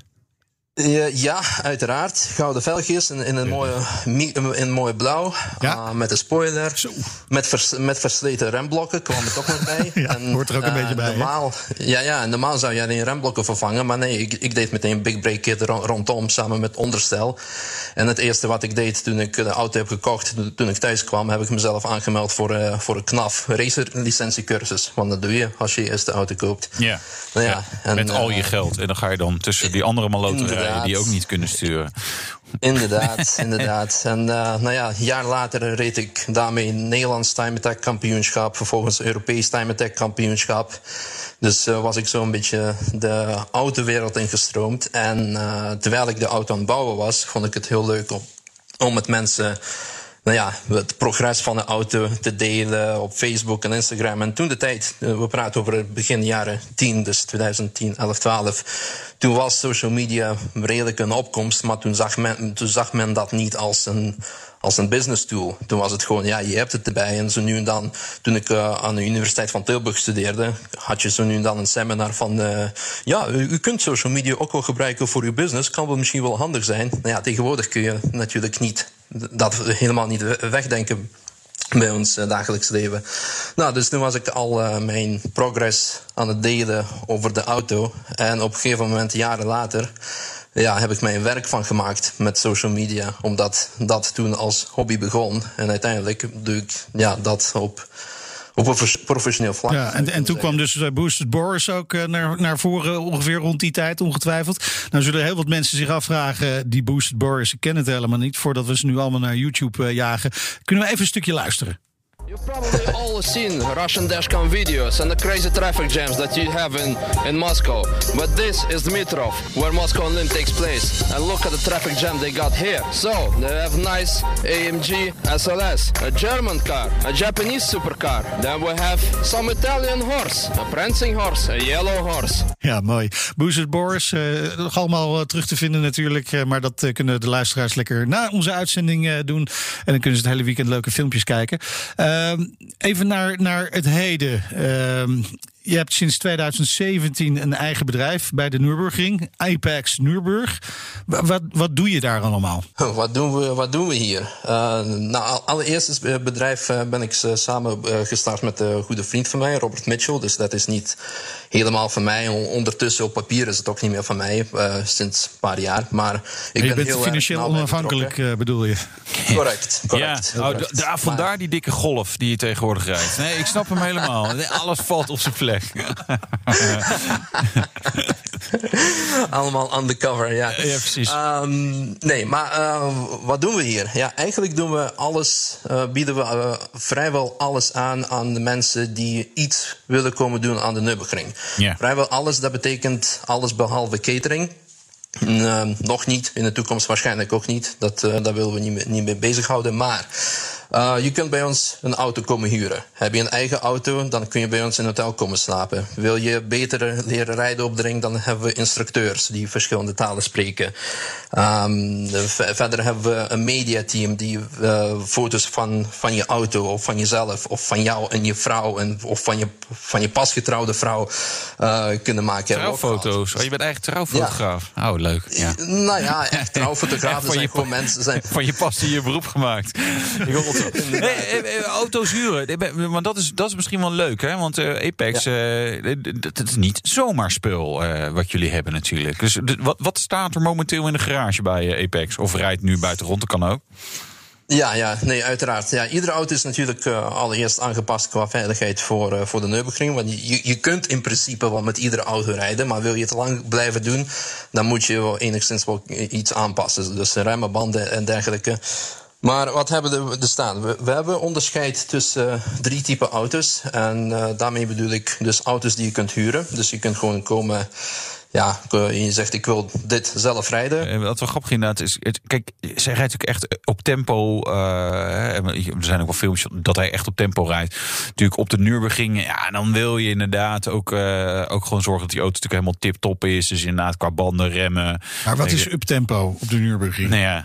Uh, ja, uiteraard. Gouden velgjes in, in, een, mooie, in een mooie blauw. Ja. Uh, met een spoiler. Zo. Met, vers, met versleten remblokken kwam er toch nog bij. Ja, en, hoort er ook een uh, beetje bij. Normaal, ja, ja, normaal zou je alleen remblokken vervangen. Maar nee, ik, ik deed meteen een big break kit rondom samen met onderstel. En het eerste wat ik deed toen ik de auto heb gekocht, toen ik thuis kwam, heb ik mezelf aangemeld voor, uh, voor een K N A F racerlicentiecursus. Want dat doe je als je je eerste auto koopt. Ja, nou ja, ja en, met al je uh, geld. En dan ga je dan tussen die andere maloten rijden die ook niet kunnen sturen. Inderdaad, inderdaad. En uh, nou ja, een jaar later reed ik daarmee Nederlands Time Attack kampioenschap, vervolgens Europees Time Attack kampioenschap. Dus uh, was ik zo een beetje de autowereld ingestroomd. En uh, terwijl ik de auto aan het bouwen was, vond ik het heel leuk om, om met mensen, nou ja, het progress van de auto te delen op Facebook en Instagram. En toen de tijd, we praten over begin jaren tien, dus twintig tien, elf, twaalf. Toen was social media redelijk een opkomst, maar toen zag men, toen zag men dat niet als een, als een business tool. Toen was het gewoon, ja, je hebt het erbij. En zo nu en dan, toen ik uh, aan de Universiteit van Tilburg studeerde, had je zo nu en dan een seminar van, uh, ja, u, u kunt social media ook wel gebruiken voor uw business. Kan wel misschien wel handig zijn. Nou ja, tegenwoordig kun je natuurlijk niet dat helemaal niet wegdenken bij ons uh, dagelijks leven. Nou, dus toen was ik al uh, mijn progress aan het delen over de auto. En op een gegeven moment, jaren later, ja, heb ik mijn werk van gemaakt met social media. Omdat dat toen als hobby begon. En uiteindelijk doe ik ja, dat op, op een professioneel vlak. Ja, en, en toen kwam dus Boosted Boris ook uh, naar, naar voren, ongeveer rond die tijd, ongetwijfeld. Nou zullen heel wat mensen zich afvragen, die Boosted Boris, ik ken het helemaal niet, voordat we ze nu allemaal naar YouTube uh, jagen. Kunnen we even een stukje luisteren? You've probably all seen Russian dashcam videos and the crazy traffic jams that you have in, in Moscow. But this is Dmitrov, where Moscow Olymp takes place. And look at the traffic jam they got here. So, they have nice A M G S L S, a German car, a Japanese supercar. Then we have some Italian horse, a prancing horse, a yellow horse. Ja, mooi. Boosted Boris, uh, nog allemaal uh, terug te vinden natuurlijk. Uh, maar dat uh, kunnen de luisteraars lekker na onze uitzending uh, doen. En dan kunnen ze het hele weekend leuke filmpjes kijken. Uh, even naar, naar het heden. Uh, je hebt sinds twintig zeventien een eigen bedrijf bij de Nürburgring, Apex Nürburg. Wat, wat doe je daar allemaal? Wat doen we, wat doen we hier? Uh, nou, allereerst het bedrijf uh, ben ik uh, samen uh, gestart met een goede vriend van mij, Robert Mitchell. Dus dat is niet helemaal van mij. Ondertussen op papier is het ook niet meer van mij, uh, sinds een paar jaar. Maar ik en je ben bent heel financieel onafhankelijk, uh, bedoel je? Correct, correct. Ja, oh, d- d- vandaar maar die dikke golf die je tegenwoordig rijdt. Nee, ik snap hem helemaal. Alles valt op zijn plek. Allemaal undercover, ja. Ja, precies. Um, nee, maar uh, wat doen we hier? Ja, eigenlijk doen we alles, uh, bieden we uh, vrijwel alles aan aan de mensen die iets willen komen doen aan de Nürburgring. Ja. Vrijwel alles, dat betekent alles behalve catering. Uh, nog niet, in de toekomst waarschijnlijk ook niet. Dat, uh, daar willen we niet mee, niet mee bezighouden. Maar uh, je kunt bij ons een auto komen huren. Heb je een eigen auto, dan kun je bij ons in een hotel komen slapen. Wil je beter leren rijden op de ring, dan hebben we instructeurs die verschillende talen spreken. Um, v- verder hebben we een mediateam die uh, foto's van, van je auto of van jezelf of van jou en je vrouw en, of van je, van je pasgetrouwde vrouw uh, kunnen maken. Trouwfoto's. Oh, je bent eigenlijk trouwfotograaf. Ja. Oh, leuk. Ja. Nou ja, echt trouwfotografen zijn gewoon mensen. Zijn... Van je passie je beroep gemaakt. Ik hoor het nee, eh, auto's huren, want dat is, dat is misschien wel leuk, hè? Want uh, Apex, ja. uh, dat is niet zomaar spul uh, wat jullie hebben natuurlijk. Dus de, wat, wat staat er momenteel in de garage bij uh, Apex? Of rijdt nu buiten rond, dat kan ook. Ja, ja, nee, uiteraard. Ja, iedere auto is natuurlijk uh, allereerst aangepast qua veiligheid voor, uh, voor de Nürburgring. Want je, je kunt in principe wel met iedere auto rijden, maar wil je het lang blijven doen, dan moet je wel enigszins wel iets aanpassen. Dus remmen, banden en dergelijke. Maar wat hebben we er staan? We, we hebben onderscheid tussen uh, drie typen auto's. En uh, daarmee bedoel ik dus auto's die je kunt huren. Dus je kunt gewoon komen... Ja, je zegt ik wil dit zelf rijden. Wat wel grappig inderdaad is, het, kijk, zij rijdt ook echt op tempo. Uh, er zijn ook wel filmpjes dat hij echt op tempo rijdt. Natuurlijk op de Nürburgring, ja, dan wil je inderdaad ook, uh, ook gewoon zorgen dat die auto natuurlijk helemaal tip-top is. Dus inderdaad qua banden, remmen. Maar wat is up-tempo op de Nürburgring? Nou ja,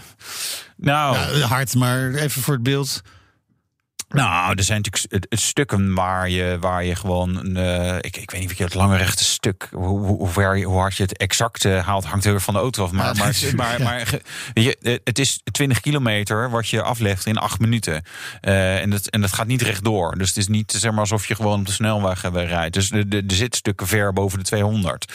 nou, ja, hard, maar even voor het beeld. Nou, er zijn natuurlijk het, het stukken waar je, waar je gewoon... Uh, ik, ik weet niet of je het lange rechte stuk... Hoe, hoe, ver, hoe hard je het exact uh, haalt, hangt heel erg van de auto af. Maar, ja, maar, maar, maar weet je, het is twintig kilometer wat je aflegt in acht minuten. Uh, en, dat, en dat gaat niet rechtdoor. Dus het is niet zeg maar, alsof je gewoon op de snelweg uh, rijdt. Dus er de, de zit stukken ver boven de tweehonderd.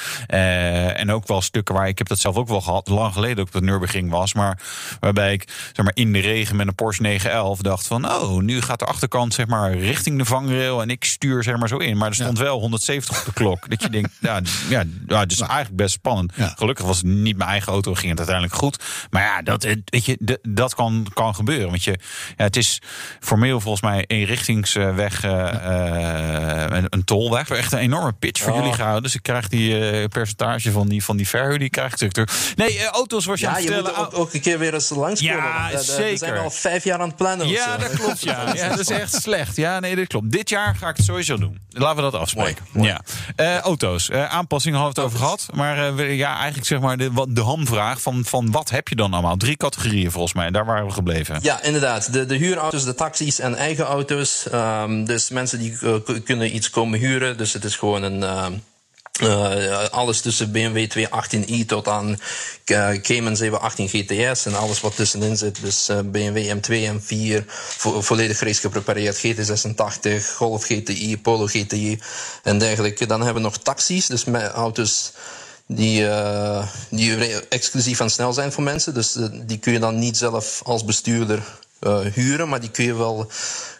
Uh, en ook wel stukken waar... Ik heb dat zelf ook wel gehad, lang geleden ook op de Nürburgring was. Maar waarbij ik zeg maar, in de regen met een Porsche negen elf dacht van... Oh, nu gaat de achterkant zeg maar richting de vangrail en ik stuur zeg maar zo in. Maar er stond ja. wel honderdzeventig op de klok. Dat je denkt, ja, ja, ja dus eigenlijk best spannend. Ja. Gelukkig was het niet mijn eigen auto, ging het uiteindelijk goed. Maar ja, dat, weet je, dat kan, kan gebeuren. Want je, ja, het is formeel volgens mij eenrichtingsweg, uh, ja. uh, een, een tolweg. Echt een enorme pitch voor oh. jullie gehouden. Dus ik krijg die uh, percentage van die, van die verhuur, die krijg ik terug. Nee, uh, auto's was je ja, aan het je vertellen. moet ook, ook een keer weer eens langskomen. Ja, uh, zeker. We zijn al vijf jaar aan het plannen. Ja, dat klopt. Ja, ja, dat is echt slecht. Ja, nee, dat klopt. Dit jaar ga ik het sowieso doen. Laten we dat afspreken. Mooi, mooi. Ja. Uh, auto's. Uh, aanpassingen hadden we het over gehad. Maar uh, ja, eigenlijk zeg maar de, de hamvraag van, van wat heb je dan allemaal? Drie categorieën volgens mij. Daar waren we gebleven. Ja, inderdaad. De, de huurauto's, de taxis en eigen auto's. Um, dus mensen die uh, kunnen iets komen huren. Dus het is gewoon een... Uh, Uh, alles tussen B M W twee achttien i tot aan uh, Cayman zeven achttien G T S en alles wat tussenin zit. Dus uh, B M W M twee, M vier, vo- volledig race geprepareerd, G T zesentachtig, Golf G T I, Polo G T I en dergelijke. Dan hebben we nog taxis, dus met auto's die, uh, die exclusief en snel zijn voor mensen. Dus uh, die kun je dan niet zelf als bestuurder Uh, huren, maar die kun je wel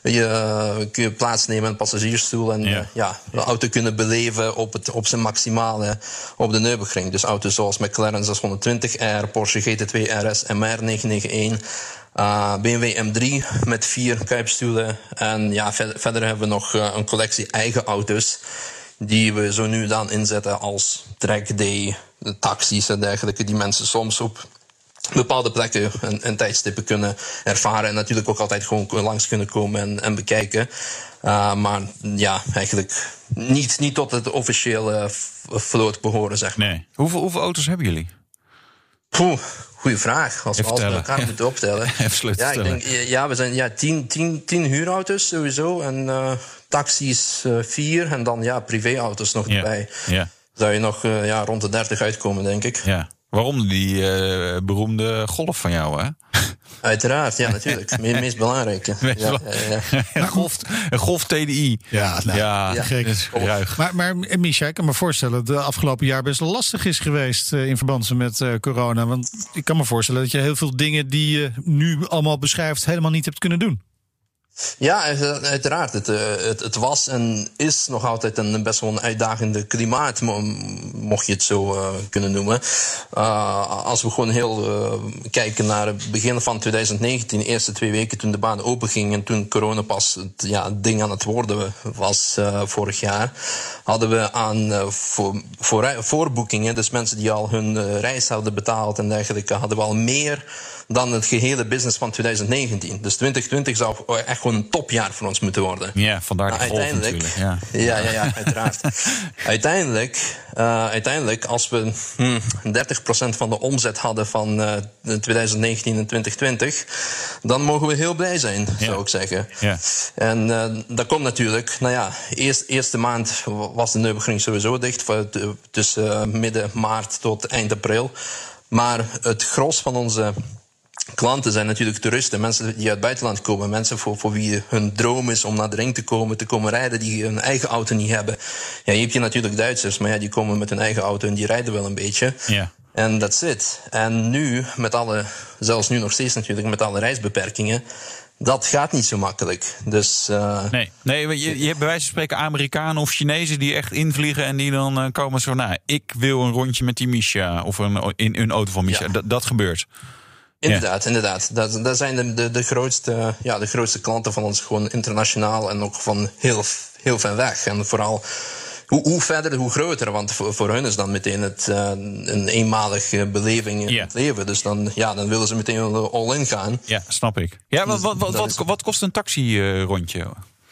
je, kun je plaatsnemen in een passagiersstoel en ja. Uh, ja, de auto kunnen beleven op, het, op zijn maximale op de Nürburgring. Dus auto's zoals McLaren zeshonderdtwintig R, Porsche G T twee R S, M R negenhonderdeenennegentig, uh, B M W M drie met vier kuipstoelen en ja, verder, verder hebben we nog uh, een collectie eigen auto's die we zo nu dan inzetten als trackday, taxis en dergelijke, die mensen soms op bepaalde plekken en, en tijdstippen kunnen ervaren. En natuurlijk ook altijd gewoon langs kunnen komen en, en bekijken. Uh, maar ja, eigenlijk niet, niet tot het officiële vloot behoren, zeg maar. Nee. Hoeveel, hoeveel auto's hebben jullie? Poeh, goeie vraag. Als we alles bij elkaar ja. moeten optellen. Even ja, ik denk, ja, we zijn ja, tien, tien, tien huurauto's sowieso. En uh, taxis uh, vier. En dan ja, privéauto's nog ja. erbij. Ja. Zou je nog uh, ja, rond de dertig uitkomen, denk ik. Ja. Waarom die uh, beroemde Golf van jou, hè? Uiteraard, ja, natuurlijk. Het meest belangrijke. Ja, ja, ja. Een golf, een golf T D I. Ja, nou, ja, ja. Gek. Is ruig. Maar, maar Misha, ik kan me voorstellen dat het afgelopen jaar best lastig is geweest uh, in verband met uh, corona. Want ik kan me voorstellen dat je heel veel dingen die je nu allemaal beschrijft helemaal niet hebt kunnen doen. Ja, uiteraard. Het, het, het was en is nog altijd een best wel een uitdagende klimaat, mocht je het zo uh, kunnen noemen. Uh, als we gewoon heel uh, kijken naar het begin van twintig negentien, de eerste twee weken toen de baan openging en toen corona pas het ja, ding aan het worden was uh, vorig jaar, hadden we aan uh, voor, voor, voorboekingen, dus mensen die al hun uh, reis hadden betaald en dergelijke, hadden we al meer dan het gehele business van twintig negentien. Dus twintig twintig zou echt gewoon gewoon een topjaar voor ons moeten worden. Ja, vandaar de nou, golf natuurlijk. Ja, ja, ja, ja uiteraard. uiteindelijk, uh, uiteindelijk, als we hmm, dertig procent van de omzet hadden van uh, twintig negentien en twintig twintig... dan mogen we heel blij zijn, ja. zou ik zeggen. Ja. En uh, dat komt natuurlijk, nou ja, eerst, eerste maand was de Nürburgring sowieso dicht, tussen uh, midden maart tot eind april. Maar het gros van onze klanten zijn natuurlijk toeristen, mensen die uit het buitenland komen, mensen voor, voor wie hun droom is om naar de ring te komen, te komen rijden, die hun eigen auto niet hebben. Ja, je hebt je natuurlijk Duitsers, maar ja, die komen met hun eigen auto en die rijden wel een beetje. Ja. En that's it. En nu, met alle, zelfs nu nog steeds natuurlijk, met alle reisbeperkingen, dat gaat niet zo makkelijk. Dus, uh, nee, nee je, je hebt bij wijze van spreken Amerikanen of Chinezen die echt invliegen en die dan uh, komen zo, nou, ik wil een rondje met die Misha of een, in een auto van Misha. Ja. Dat, dat gebeurt. Inderdaad, ja. inderdaad. Dat, dat zijn de, de, de, grootste, ja, de grootste klanten van ons, gewoon internationaal en ook van heel, heel ver weg. En vooral hoe, hoe verder, hoe groter. Want voor, voor hun is dan meteen het, uh, een eenmalige beleving in ja. het leven. Dus dan, ja, dan willen ze meteen all-in gaan. Ja, snap ik. Ja, wat, wat, wat, wat, wat kost een taxi-rondje?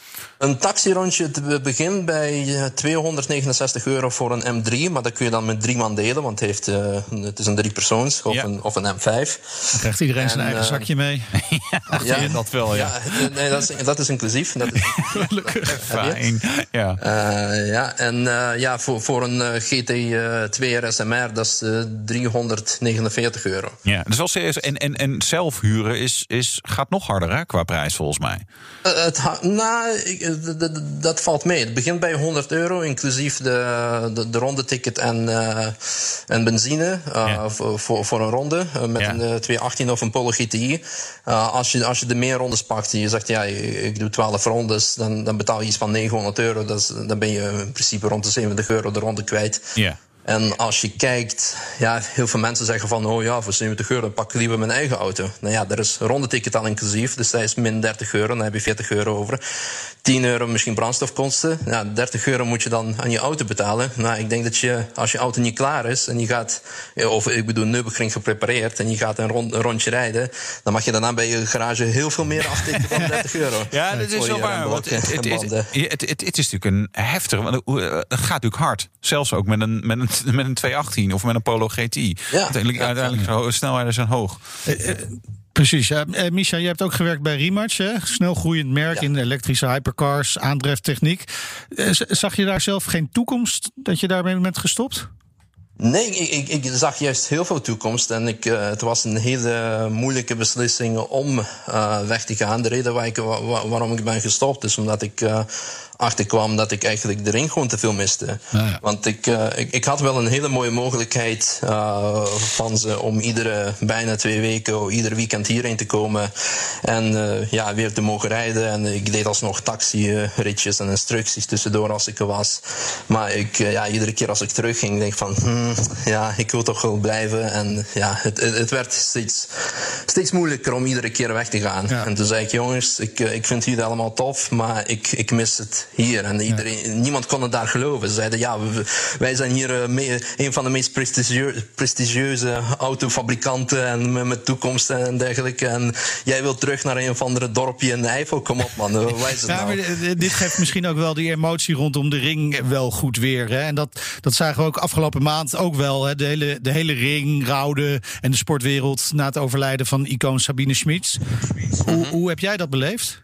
Een taxirondje begint bij tweehonderdnegenenzestig euro voor een M drie. Maar dat kun je dan met drie man delen, want het, heeft, uh, het is een driepersoons of, ja. een, of een M vijf. Dan krijgt iedereen en, zijn eigen uh, zakje mee. ja, ja, dat wel, ja. ja nee, dat, is, dat is inclusief. Dat is Gelukkig. Fijn. Ja, uh, ja en uh, ja, voor, voor een uh, G T twee R S M R, dat is uh, driehonderdnegenenveertig euro. Ja, dus wel serieus. En, en, en zelf huren is, is, gaat nog harder, hè, qua prijs volgens mij. Uh, het ha- nou, ik, dat valt mee. Het begint bij honderd euro, inclusief de, de, de rondeticket en, uh, en benzine uh, ja. voor, voor, voor een ronde. Uh, met ja. een uh, tweehonderdachttien of een Polo G T I. Uh, als, je, als je de meer rondes pakt en je zegt, ja, ik doe twaalf rondes, dan, dan betaal je iets van negenhonderd euro. Dat is, dan ben je in principe rond de zeventig euro de ronde kwijt. Ja. En als je kijkt, ja, heel veel mensen zeggen van, oh ja, voor zeventig euro pak ik liever mijn eigen auto. Nou ja, daar is rondeticket al inclusief, dus dat is min dertig euro, dan heb je veertig euro over. tien euro misschien brandstofkosten. Ja, dertig euro moet je dan aan je auto betalen. Nou, ik denk dat je, als je auto niet klaar is en je gaat, of ik bedoel, Nürburgring geprepareerd en je gaat een, rond, een rondje rijden, dan mag je daarna bij je garage heel veel meer aftikken dan dertig euro. Ja, dat is wel waar. Want het, het, het, het, het, het is natuurlijk een heftig, want het gaat natuurlijk hard. Zelfs ook met een, met een met een tweehonderdachttien of met een Polo G T I. Ja, uiteindelijk, ja, uiteindelijk ja. snelheden zijn hoog. Uh, uh, precies. Ja. Uh, Misha, je hebt ook gewerkt bij Rimac, hè? Snel groeiend merk ja. in elektrische hypercars, aandrijftechniek. Uh, zag je daar zelf geen toekomst dat je daarmee bent gestopt? Nee, ik, ik, ik zag juist heel veel toekomst. En ik, uh, het was een hele moeilijke beslissing om uh, weg te gaan. De reden waar ik, waar, waarom ik ben gestopt is omdat ik uh, achterkwam dat ik eigenlijk de ring gewoon te veel miste. Ah, ja. Want ik, uh, ik, ik had wel een hele mooie mogelijkheid uh, van ze om iedere bijna twee weken, ieder weekend hierheen te komen. En uh, ja, weer te mogen rijden. En ik deed alsnog taxiritjes en instructies tussendoor als ik er was. Maar ik, uh, ja, iedere keer als ik terugging, denk ik van, hmm, ja, ik wil toch wel blijven. En ja, het, het, het werd steeds, steeds moeilijker om iedere keer weg te gaan. Ja. En toen zei ik, jongens, ik, ik vind jullie allemaal tof, maar ik, ik mis het hier. En iedereen, ja. niemand kon het daar geloven. Ze zeiden, ja, we, wij zijn hier uh, mee, een van de meest prestigieuze, prestigieuze autofabrikanten en met, met toekomst en dergelijke. En jij wilt terug naar een of andere dorpje in de Eifel? Kom op, man. Waar is het ja, nou? Maar dit geeft misschien ook wel die emotie rondom de ring wel goed weer. Hè? En dat, dat zagen we ook afgelopen maand ook wel. Hè? De, hele, de hele ring, Raude en de sportwereld na het overlijden van icoon Sabine Schmitz. Hoe, hoe heb jij dat beleefd?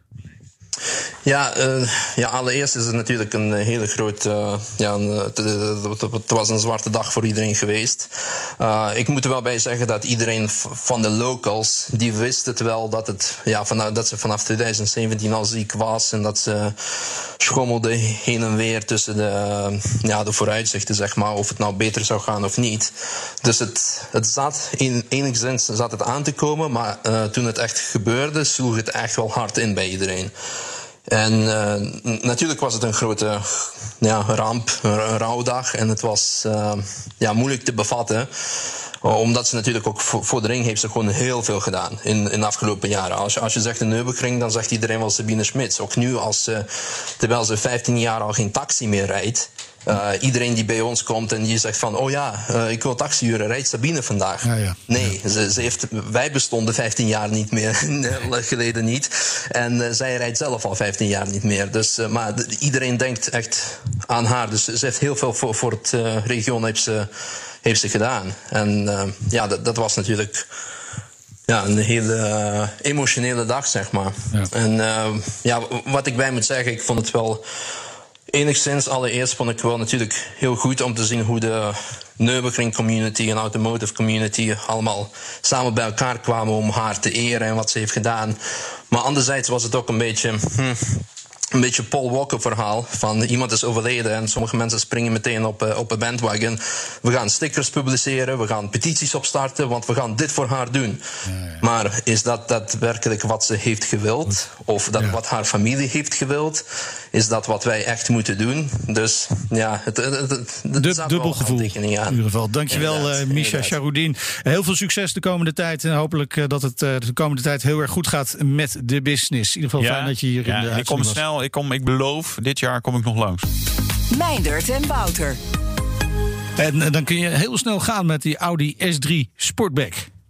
Ja, uh, ja, allereerst is het natuurlijk een hele grote... Uh, ja, een, het, het was een zwarte dag voor iedereen geweest. Uh, ik moet er wel bij zeggen dat iedereen van de locals, die wist het wel dat, het, ja, vanaf, dat ze vanaf twintig zeventien al ziek was en dat ze schommelde heen en weer tussen de, uh, ja, de vooruitzichten, zeg maar, of het nou beter zou gaan of niet. Dus het, het zat, in, enigszins zat het aan te komen, maar uh, toen het echt gebeurde, sloeg het echt wel hard in bij iedereen. En uh, natuurlijk was het een grote ja, ramp, een rouwdag. En het was uh, ja, moeilijk te bevatten. Omdat ze natuurlijk ook voor, voor de ring heeft ze gewoon heel veel gedaan in, in de afgelopen jaren. Als je, als je zegt de Nürburgring, dan zegt iedereen wel Sabine Schmitz. Ook nu, als ze, terwijl ze vijftien jaar al geen taxi meer rijdt. Uh, iedereen die bij ons komt en die zegt van... oh ja, uh, ik wil taxi huren, rijdt Sabine vandaag? Ja, ja. Nee, ja. Ze, ze heeft, wij bestonden vijftien jaar niet meer, geleden niet. En uh, zij rijdt zelf al vijftien jaar niet meer. Dus, uh, maar d- iedereen denkt echt aan haar. Dus ze heeft heel veel voor, voor het uh, region heeft ze, heeft ze gedaan. En uh, ja, dat, dat was natuurlijk... Ja, een hele uh, emotionele dag, zeg maar. Ja. En uh, ja, wat ik bij moet zeggen, ik vond het wel... Enigszins, allereerst vond ik wel natuurlijk heel goed om te zien hoe de Nürburgring community en automotive community allemaal samen bij elkaar kwamen om haar te eren en wat ze heeft gedaan. Maar anderzijds was het ook een beetje... Hm, een beetje Paul Walker verhaal. Van iemand is overleden en sommige mensen springen meteen op, uh, op een bandwagon. We gaan stickers publiceren, we gaan petities opstarten, want we gaan dit voor haar doen. Ja, ja. Maar is dat daadwerkelijk wat ze heeft gewild? Of dat ja. wat haar familie heeft gewild? Is dat wat wij echt moeten doen? Dus ja, het, het, het, het Dub, dubbel gevoel in ieder geval. Dankjewel uh, Misha Charoudin. Heel veel succes de komende tijd. En hopelijk uh, dat het uh, de komende tijd heel erg goed gaat met de business. In ieder geval ja, fijn dat je hier ja, in de ik kom was. snel, ik, kom, ik beloof, dit jaar kom ik nog langs. Meindert en Wouter. En uh, dan kun je heel snel gaan met die Audi S drie Sportback.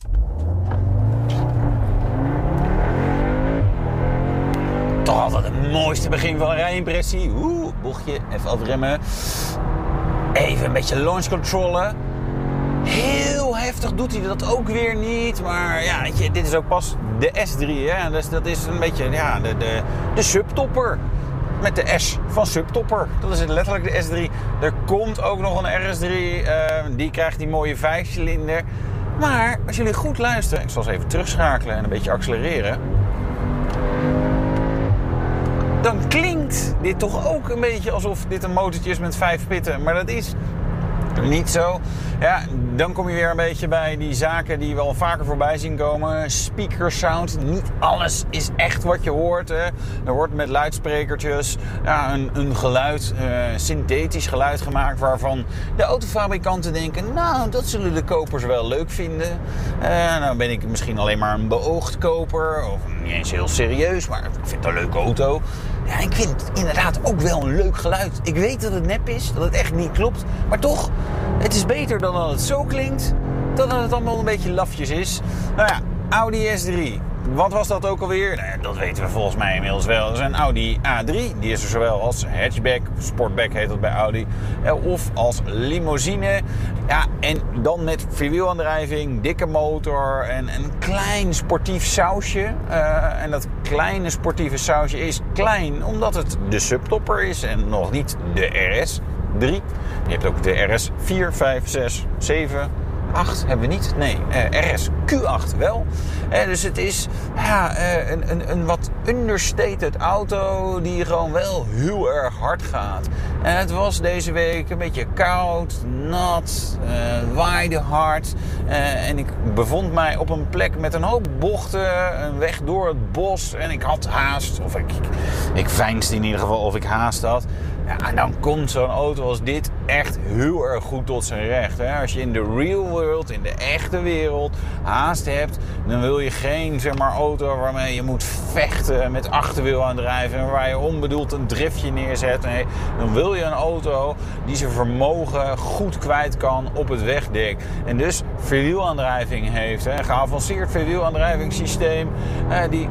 Toch altijd het mooiste begin van een rijimpressie. Oeh, bochtje, even afremmen. Even een beetje launch controllen. Heel heftig doet hij dat ook weer niet. Maar ja, weet je, dit is ook pas de S drie. Hè? Dus dat is een beetje ja, de, de, de subtopper. Met de S van subtopper. Dat is letterlijk de S drie. Er komt ook nog een R S drie. Uh, die krijgt die mooie vijfcilinder. Maar als jullie goed luisteren... Ik zal eens even terugschakelen en een beetje accelereren... dan klinkt dit toch ook een beetje alsof dit een motortje is met vijf pitten. Maar dat is niet zo. Ja, dan kom je weer een beetje bij die zaken die we al vaker voorbij zien komen. Speaker sound. Niet alles is echt wat je hoort. Hè. Er wordt met luidsprekertjes ja, een, een geluid, uh, synthetisch geluid gemaakt... waarvan de autofabrikanten denken... nou, dat zullen de kopers wel leuk vinden. Uh, nou ben ik misschien alleen maar een beoogd koper. Of niet eens heel serieus, maar ik vind het een leuke auto. Ja, ik vind het inderdaad ook wel een leuk geluid. Ik weet dat het nep is, dat het echt niet klopt. Maar toch, het is beter dan dat het zo klinkt... dan dat het allemaal een beetje lafjes is. Nou ja, Audi S drie. Wat was dat ook alweer? Nou ja, dat weten we volgens mij inmiddels wel. Dat is een Audi A drie. Die is er zowel als hatchback, sportback heet dat bij Audi... of als limousine. Ja, en dan met vierwielaandrijving, dikke motor... en een klein sportief sausje. Uh, en dat kleine sportieve sausje is klein... omdat het de subtopper is en nog niet de R S drie. Je hebt ook de R S vier, vijf, zes, zeven... acht hebben we niet. Nee, uh, R S Q acht wel. Uh, dus het is ja, uh, een, een, een wat understated auto die gewoon wel heel erg hard gaat. En het was deze week een beetje koud, nat, uh, waaide hard. Uh, en ik bevond mij op een plek met een hoop bochten, een weg door het bos. En ik had haast, of ik, ik, ik veinsde in ieder geval of ik haast had. Ja, en dan komt zo'n auto als dit echt heel erg goed tot zijn recht. Hè? Als je in de real world, in de echte wereld, haast hebt... dan wil je geen zeg maar, auto waarmee je moet vechten met achterwielaandrijving... en waar je onbedoeld een driftje neerzet. Nee, dan wil je een auto die zijn vermogen goed kwijt kan op het wegdek. En dus vierwielaandrijving heeft. Hè? Een geavanceerd vierwielaandrijvingssysteem eh, die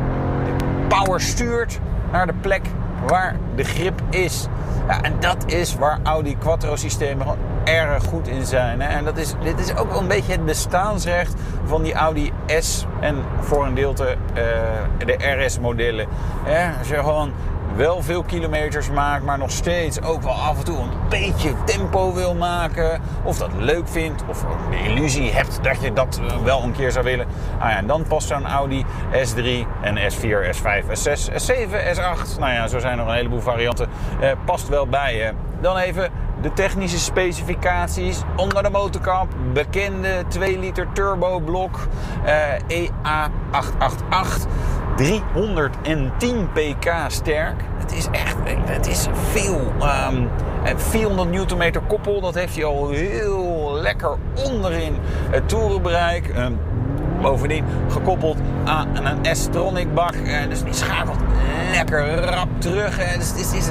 power stuurt naar de plek... waar de grip is. Ja, en dat is waar Audi Quattro-systemen gewoon erg goed in zijn. Hè? En dat is, dit is ook wel een beetje het bestaansrecht van die Audi S... en voor een deelte uh, de R S-modellen. Als je gewoon wel veel kilometers maakt... maar nog steeds ook wel af en toe een beetje tempo wil maken... of dat leuk vindt, of ook de illusie hebt dat je dat wel een keer zou willen... Nou ja, en dan past zo'n Audi S drie en S vier, S vijf, S zes, S zeven, S acht... nou ja, zo zijn er nog een heleboel varianten. Eh, past wel bij je. Dan even de technische specificaties onder de motorkap. Bekende twee liter turboblok uh, E A acht acht acht... driehonderdtien pk sterk. Het is echt, het is veel. Um, vierhonderd newtonmeter koppel, dat heeft hij al heel lekker onderin het toerenbereik. Um, bovendien gekoppeld aan een S-Tronic bak. Uh, dus die schakelt lekker rap terug. Uh, dus het is, het is een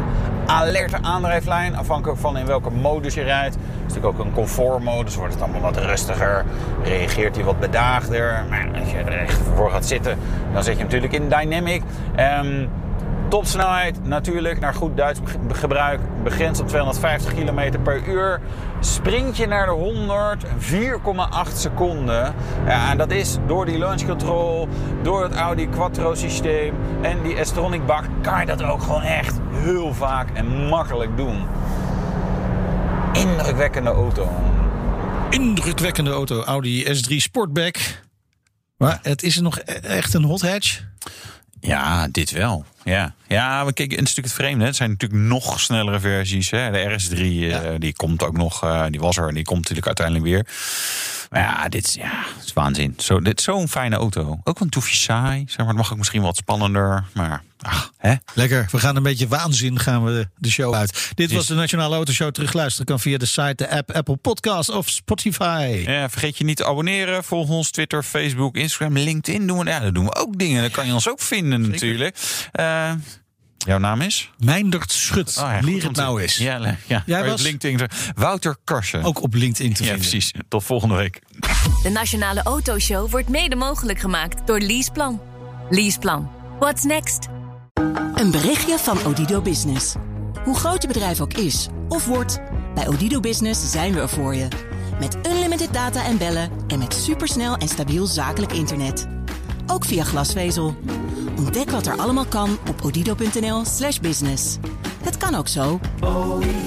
alerte aandrijflijn, afhankelijk van in welke modus je rijdt. Het is natuurlijk ook een comfortmodus, wordt het allemaal wat rustiger, reageert hij wat bedaagder. Maar als je er echt voor gaat zitten, dan zet je hem natuurlijk in dynamic. Um, Topsnelheid natuurlijk, naar goed Duits gebruik, begrensd op tweehonderdvijftig kilometer per uur. Springt je naar de honderd, vier komma acht seconden. Ja, en dat is door die launch control, door het Audi Quattro systeem en die S-Tronic bak, kan je dat ook gewoon echt heel vaak en makkelijk doen. Indrukwekkende auto. Indrukwekkende auto, Audi S drie Sportback. Maar het is nog echt een hot hatch? Ja, dit wel. Ja, ja, maar kijk, het is natuurlijk het vreemde. Het zijn natuurlijk nog snellere versies. Hè. De R S drie, ja. uh, die komt ook nog, uh, die was er en die komt natuurlijk uiteindelijk weer. Maar ja, dit is, ja, het is waanzin. Zo, dit is zo'n fijne auto. Ook een toefje saai, zeg maar. Het mag ook misschien wat spannender, maar ach, hè. Lekker, we gaan een beetje waanzin gaan we de show uit. Dit Is... was de Nationale Autoshow. Terugluisteren kan via de site, de app, Apple Podcasts of Spotify. Ja, vergeet je niet te abonneren. Volg ons Twitter, Facebook, Instagram, LinkedIn. Doen we, ja, daar doen we ook dingen. Dan kan je ons ook vinden. Zeker. Natuurlijk. Uh, jouw naam is? Meindert Schut. Oh, ja, Leer het nou eens. Ja, ja. Jij was LinkedIn. Wouter Karsen. Ook op LinkedIn te ja, vinden. Precies. Tot volgende week. De Nationale Autoshow wordt mede mogelijk gemaakt door Leaseplan. Leaseplan. What's next? Een berichtje van Odido Business. Hoe groot je bedrijf ook is of wordt, bij Odido Business zijn we er voor je. Met unlimited data en bellen en met supersnel en stabiel zakelijk internet. Ook via glasvezel. Ontdek wat er allemaal kan op odido punt n l slash business. Het kan ook zo.